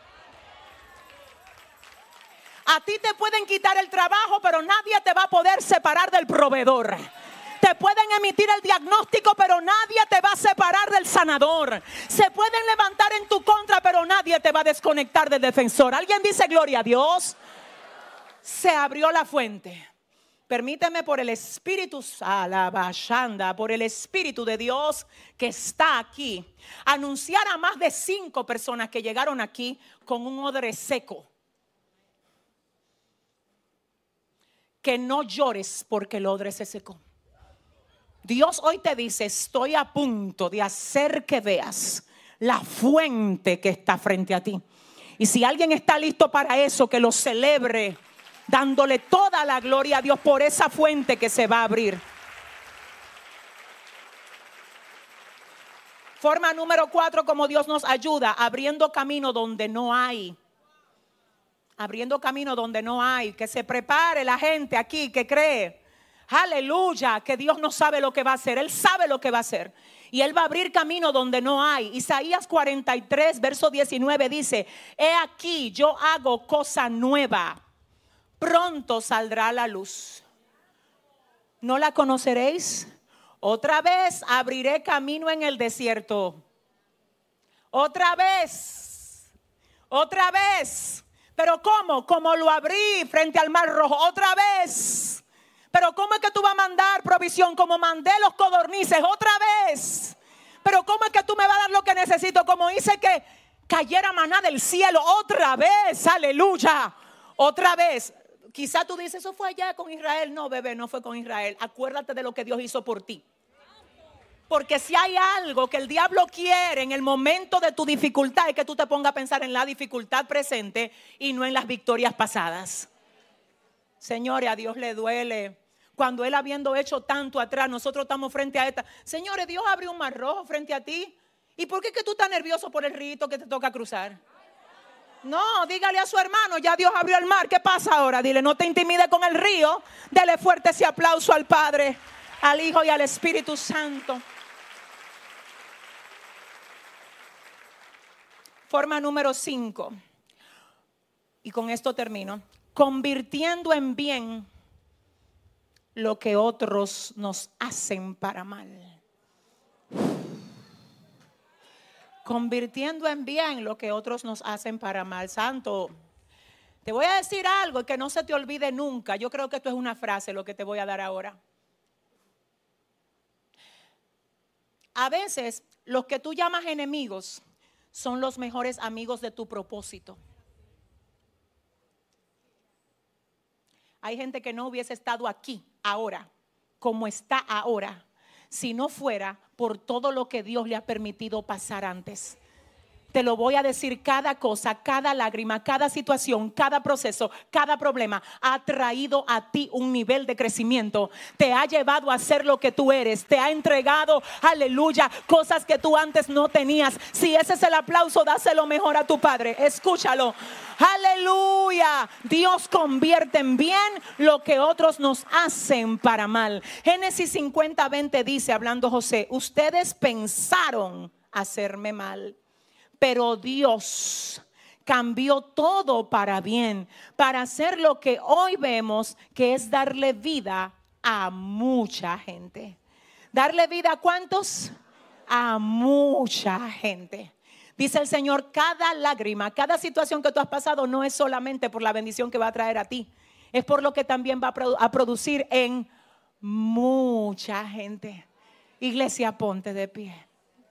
A ti te pueden quitar el trabajo, pero nadie te va a poder separar del proveedor. Te pueden emitir el diagnóstico, pero nadie te va a separar del sanador. Se pueden levantar en tu contra, pero nadie te va a desconectar del defensor. ¿Alguien dice gloria a Dios? Se abrió la fuente. Permíteme, por el Espíritu, alabashanda, por el Espíritu de Dios que está aquí, anunciar a más de cinco personas que llegaron aquí con un odre seco. Que no llores porque el odre se secó. Dios hoy te dice: estoy a punto de hacer que veas la fuente que está frente a ti. Y si alguien está listo para eso, que lo celebre, dándole toda la gloria a Dios por esa fuente que se va a abrir. Forma número cuatro, como Dios nos ayuda: abriendo camino donde no hay. Abriendo camino donde no hay. Que se prepare la gente aquí que cree, aleluya, que Dios no sabe lo que va a hacer. Él sabe lo que va a hacer, y Él va a abrir camino donde no hay. Isaías cuarenta y tres verso diecinueve dice: he aquí, yo hago cosa nueva, pronto saldrá la luz. ¿No la conoceréis? Otra vez abriré camino en el desierto. Otra vez. Otra vez. ¿Pero cómo? Como lo abrí frente al Mar Rojo. Otra vez. Pero ¿cómo es que tú vas a mandar provisión? Como mandé los codornices. Otra vez. Pero ¿cómo es que tú me vas a dar lo que necesito? Como hice que cayera maná del cielo. Otra vez. Aleluya. Otra vez. Quizá tú dices: eso fue allá con Israel. No, bebé, no fue con Israel. Acuérdate de lo que Dios hizo por ti. Porque si hay algo que el diablo quiere en el momento de tu dificultad, es que tú te pongas a pensar en la dificultad presente y no en las victorias pasadas. Señores, a Dios le duele cuando Él, habiendo hecho tanto atrás, nosotros estamos frente a esta. Señores, Dios abrió un mar rojo frente a ti. ¿Y por qué es que tú estás nervioso por el río que te toca cruzar? No, dígale a su hermano: ya Dios abrió el mar. ¿Qué pasa ahora? Dile: no te intimides con el río. Dele fuerte ese aplauso al Padre, al Hijo y al Espíritu Santo. Forma número cinco. Y con esto termino. Convirtiendo en bien lo que otros nos hacen para mal. Convirtiendo en bien lo que otros nos hacen para mal. Santo, te voy a decir algo que no se te olvide nunca. Yo creo que esto es una frase lo que te voy a dar ahora. A veces los que tú llamas enemigos son los mejores amigos de tu propósito. Hay gente que no hubiese estado aquí ahora, como está ahora, si no fuera por todo lo que Dios le ha permitido pasar antes. Te lo voy a decir, cada cosa, cada lágrima, cada situación, cada proceso, cada problema ha traído a ti un nivel de crecimiento. Te ha llevado a ser lo que tú eres. Te ha entregado, aleluya, cosas que tú antes no tenías. Si ese es el aplauso, dáselo mejor a tu Padre. Escúchalo. Aleluya. Dios convierte en bien lo que otros nos hacen para mal. Génesis cincuenta, veinte dice, hablando José, ustedes pensaron hacerme mal, pero Dios cambió todo para bien, para hacer lo que hoy vemos, que es darle vida a mucha gente. ¿Darle vida a cuántos? A mucha gente. Dice el Señor, cada lágrima, cada situación que tú has pasado no es solamente por la bendición que va a traer a ti, es por lo que también va a, produ- a producir en mucha gente. Iglesia, ponte de pie.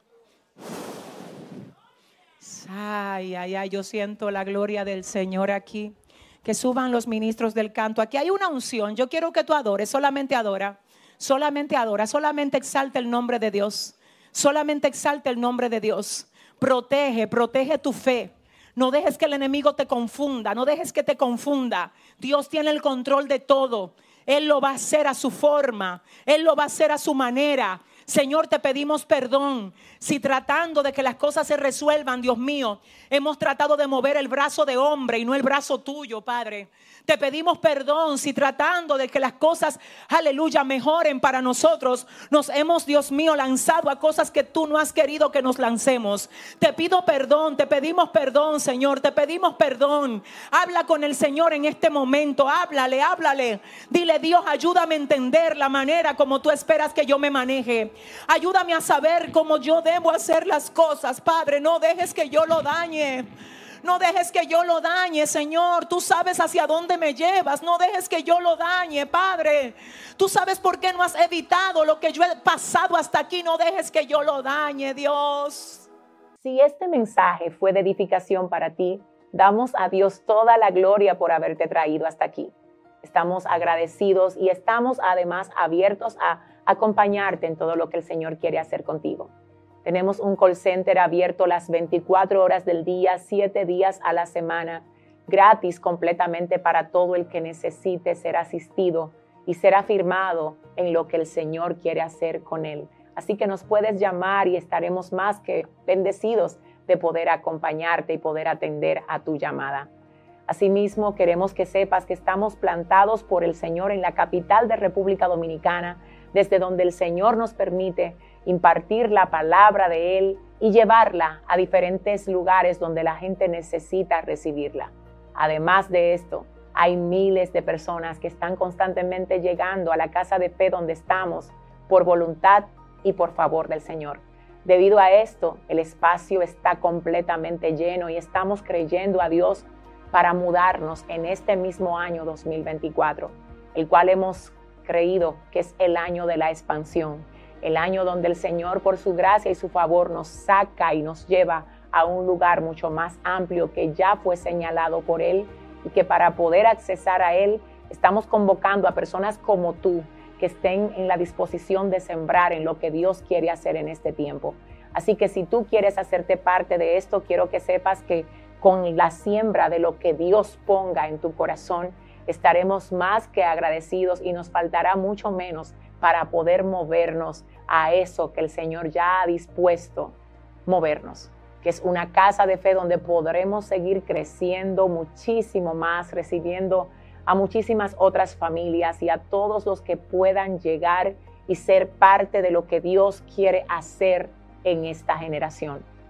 Ay, ay, ay, yo siento la gloria del Señor aquí. Que suban los ministros del canto. Aquí hay una unción. Yo quiero que tú adores, solamente adora. Solamente adora, solamente exalta el nombre de Dios. Solamente exalta el nombre de Dios. Protege, protege tu fe. No dejes que el enemigo te confunda, no dejes que te confunda. Dios tiene el control de todo. Él lo va a hacer a su forma, Él lo va a hacer a su manera. Señor, te pedimos perdón si tratando de que las cosas se resuelvan, Dios mío, hemos tratado de mover el brazo de hombre y no el brazo tuyo, Padre. Te pedimos perdón si tratando de que las cosas, aleluya, mejoren para nosotros, nos hemos, Dios mío, lanzado a cosas que tú no has querido que nos lancemos. Te pido perdón, te pedimos perdón, Señor, te pedimos perdón. Habla con el Señor en este momento, háblale, háblale. Dile, Dios, ayúdame a entender la manera como tú esperas que yo me maneje. Ayúdame a saber cómo yo debo hacer las cosas, Padre. No dejes que yo lo dañe. No dejes que yo lo dañe, Señor. Tú sabes hacia dónde me llevas. No dejes que yo lo dañe, Padre. Tú sabes por qué no has evitado lo que yo he pasado hasta aquí. No dejes que yo lo dañe, Dios. Si este mensaje fue de edificación para ti, damos a Dios toda la gloria por haberte traído hasta aquí. Estamos agradecidos y estamos además abiertos a acompañarte en todo lo que el Señor quiere hacer contigo. Tenemos un call center abierto las veinticuatro horas del día, siete días a la semana, gratis completamente para todo el que necesite ser asistido y ser afirmado en lo que el Señor quiere hacer con él. Así que nos puedes llamar y estaremos más que bendecidos de poder acompañarte y poder atender a tu llamada. Asimismo, queremos que sepas que estamos plantados por el Señor en la capital de República Dominicana, desde donde el Señor nos permite impartir la palabra de Él y llevarla a diferentes lugares donde la gente necesita recibirla. Además de esto, hay miles de personas que están constantemente llegando a la casa de fe donde estamos por voluntad y por favor del Señor. Debido a esto, el espacio está completamente lleno y estamos creyendo a Dios para mudarnos en este mismo año dos mil veinticuatro, el cual hemos creído que es el año de la expansión, el año donde el Señor por su gracia y su favor nos saca y nos lleva a un lugar mucho más amplio que ya fue señalado por Él y que para poder accesar a Él estamos convocando a personas como tú que estén en la disposición de sembrar en lo que Dios quiere hacer en este tiempo. Así que si tú quieres hacerte parte de esto, quiero que sepas que con la siembra de lo que Dios ponga en tu corazón, estaremos más que agradecidos y nos faltará mucho menos para poder movernos a eso que el Señor ya ha dispuesto movernos, que es una casa de fe donde podremos seguir creciendo muchísimo más, recibiendo a muchísimas otras familias y a todos los que puedan llegar y ser parte de lo que Dios quiere hacer en esta generación.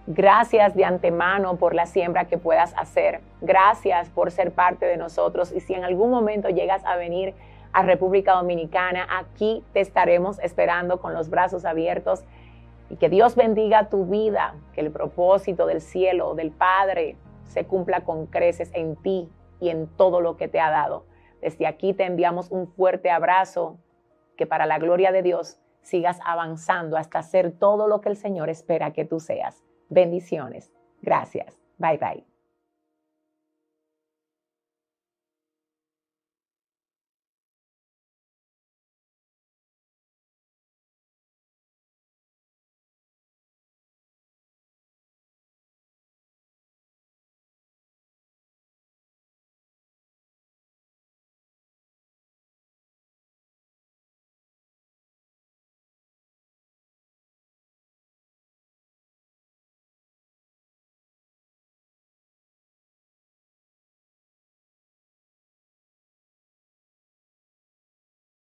Gracias de antemano por la siembra que puedas hacer. Gracias por ser parte de nosotros. Y si en algún momento llegas a venir a República Dominicana, aquí te estaremos esperando con los brazos abiertos. Y que Dios bendiga tu vida, que el propósito del cielo, del Padre, se cumpla con creces en ti y en todo lo que te ha dado. Desde aquí te enviamos un fuerte abrazo, que para la gloria de Dios sigas avanzando hasta ser todo lo que el Señor espera que tú seas. Bendiciones. Gracias. Bye bye.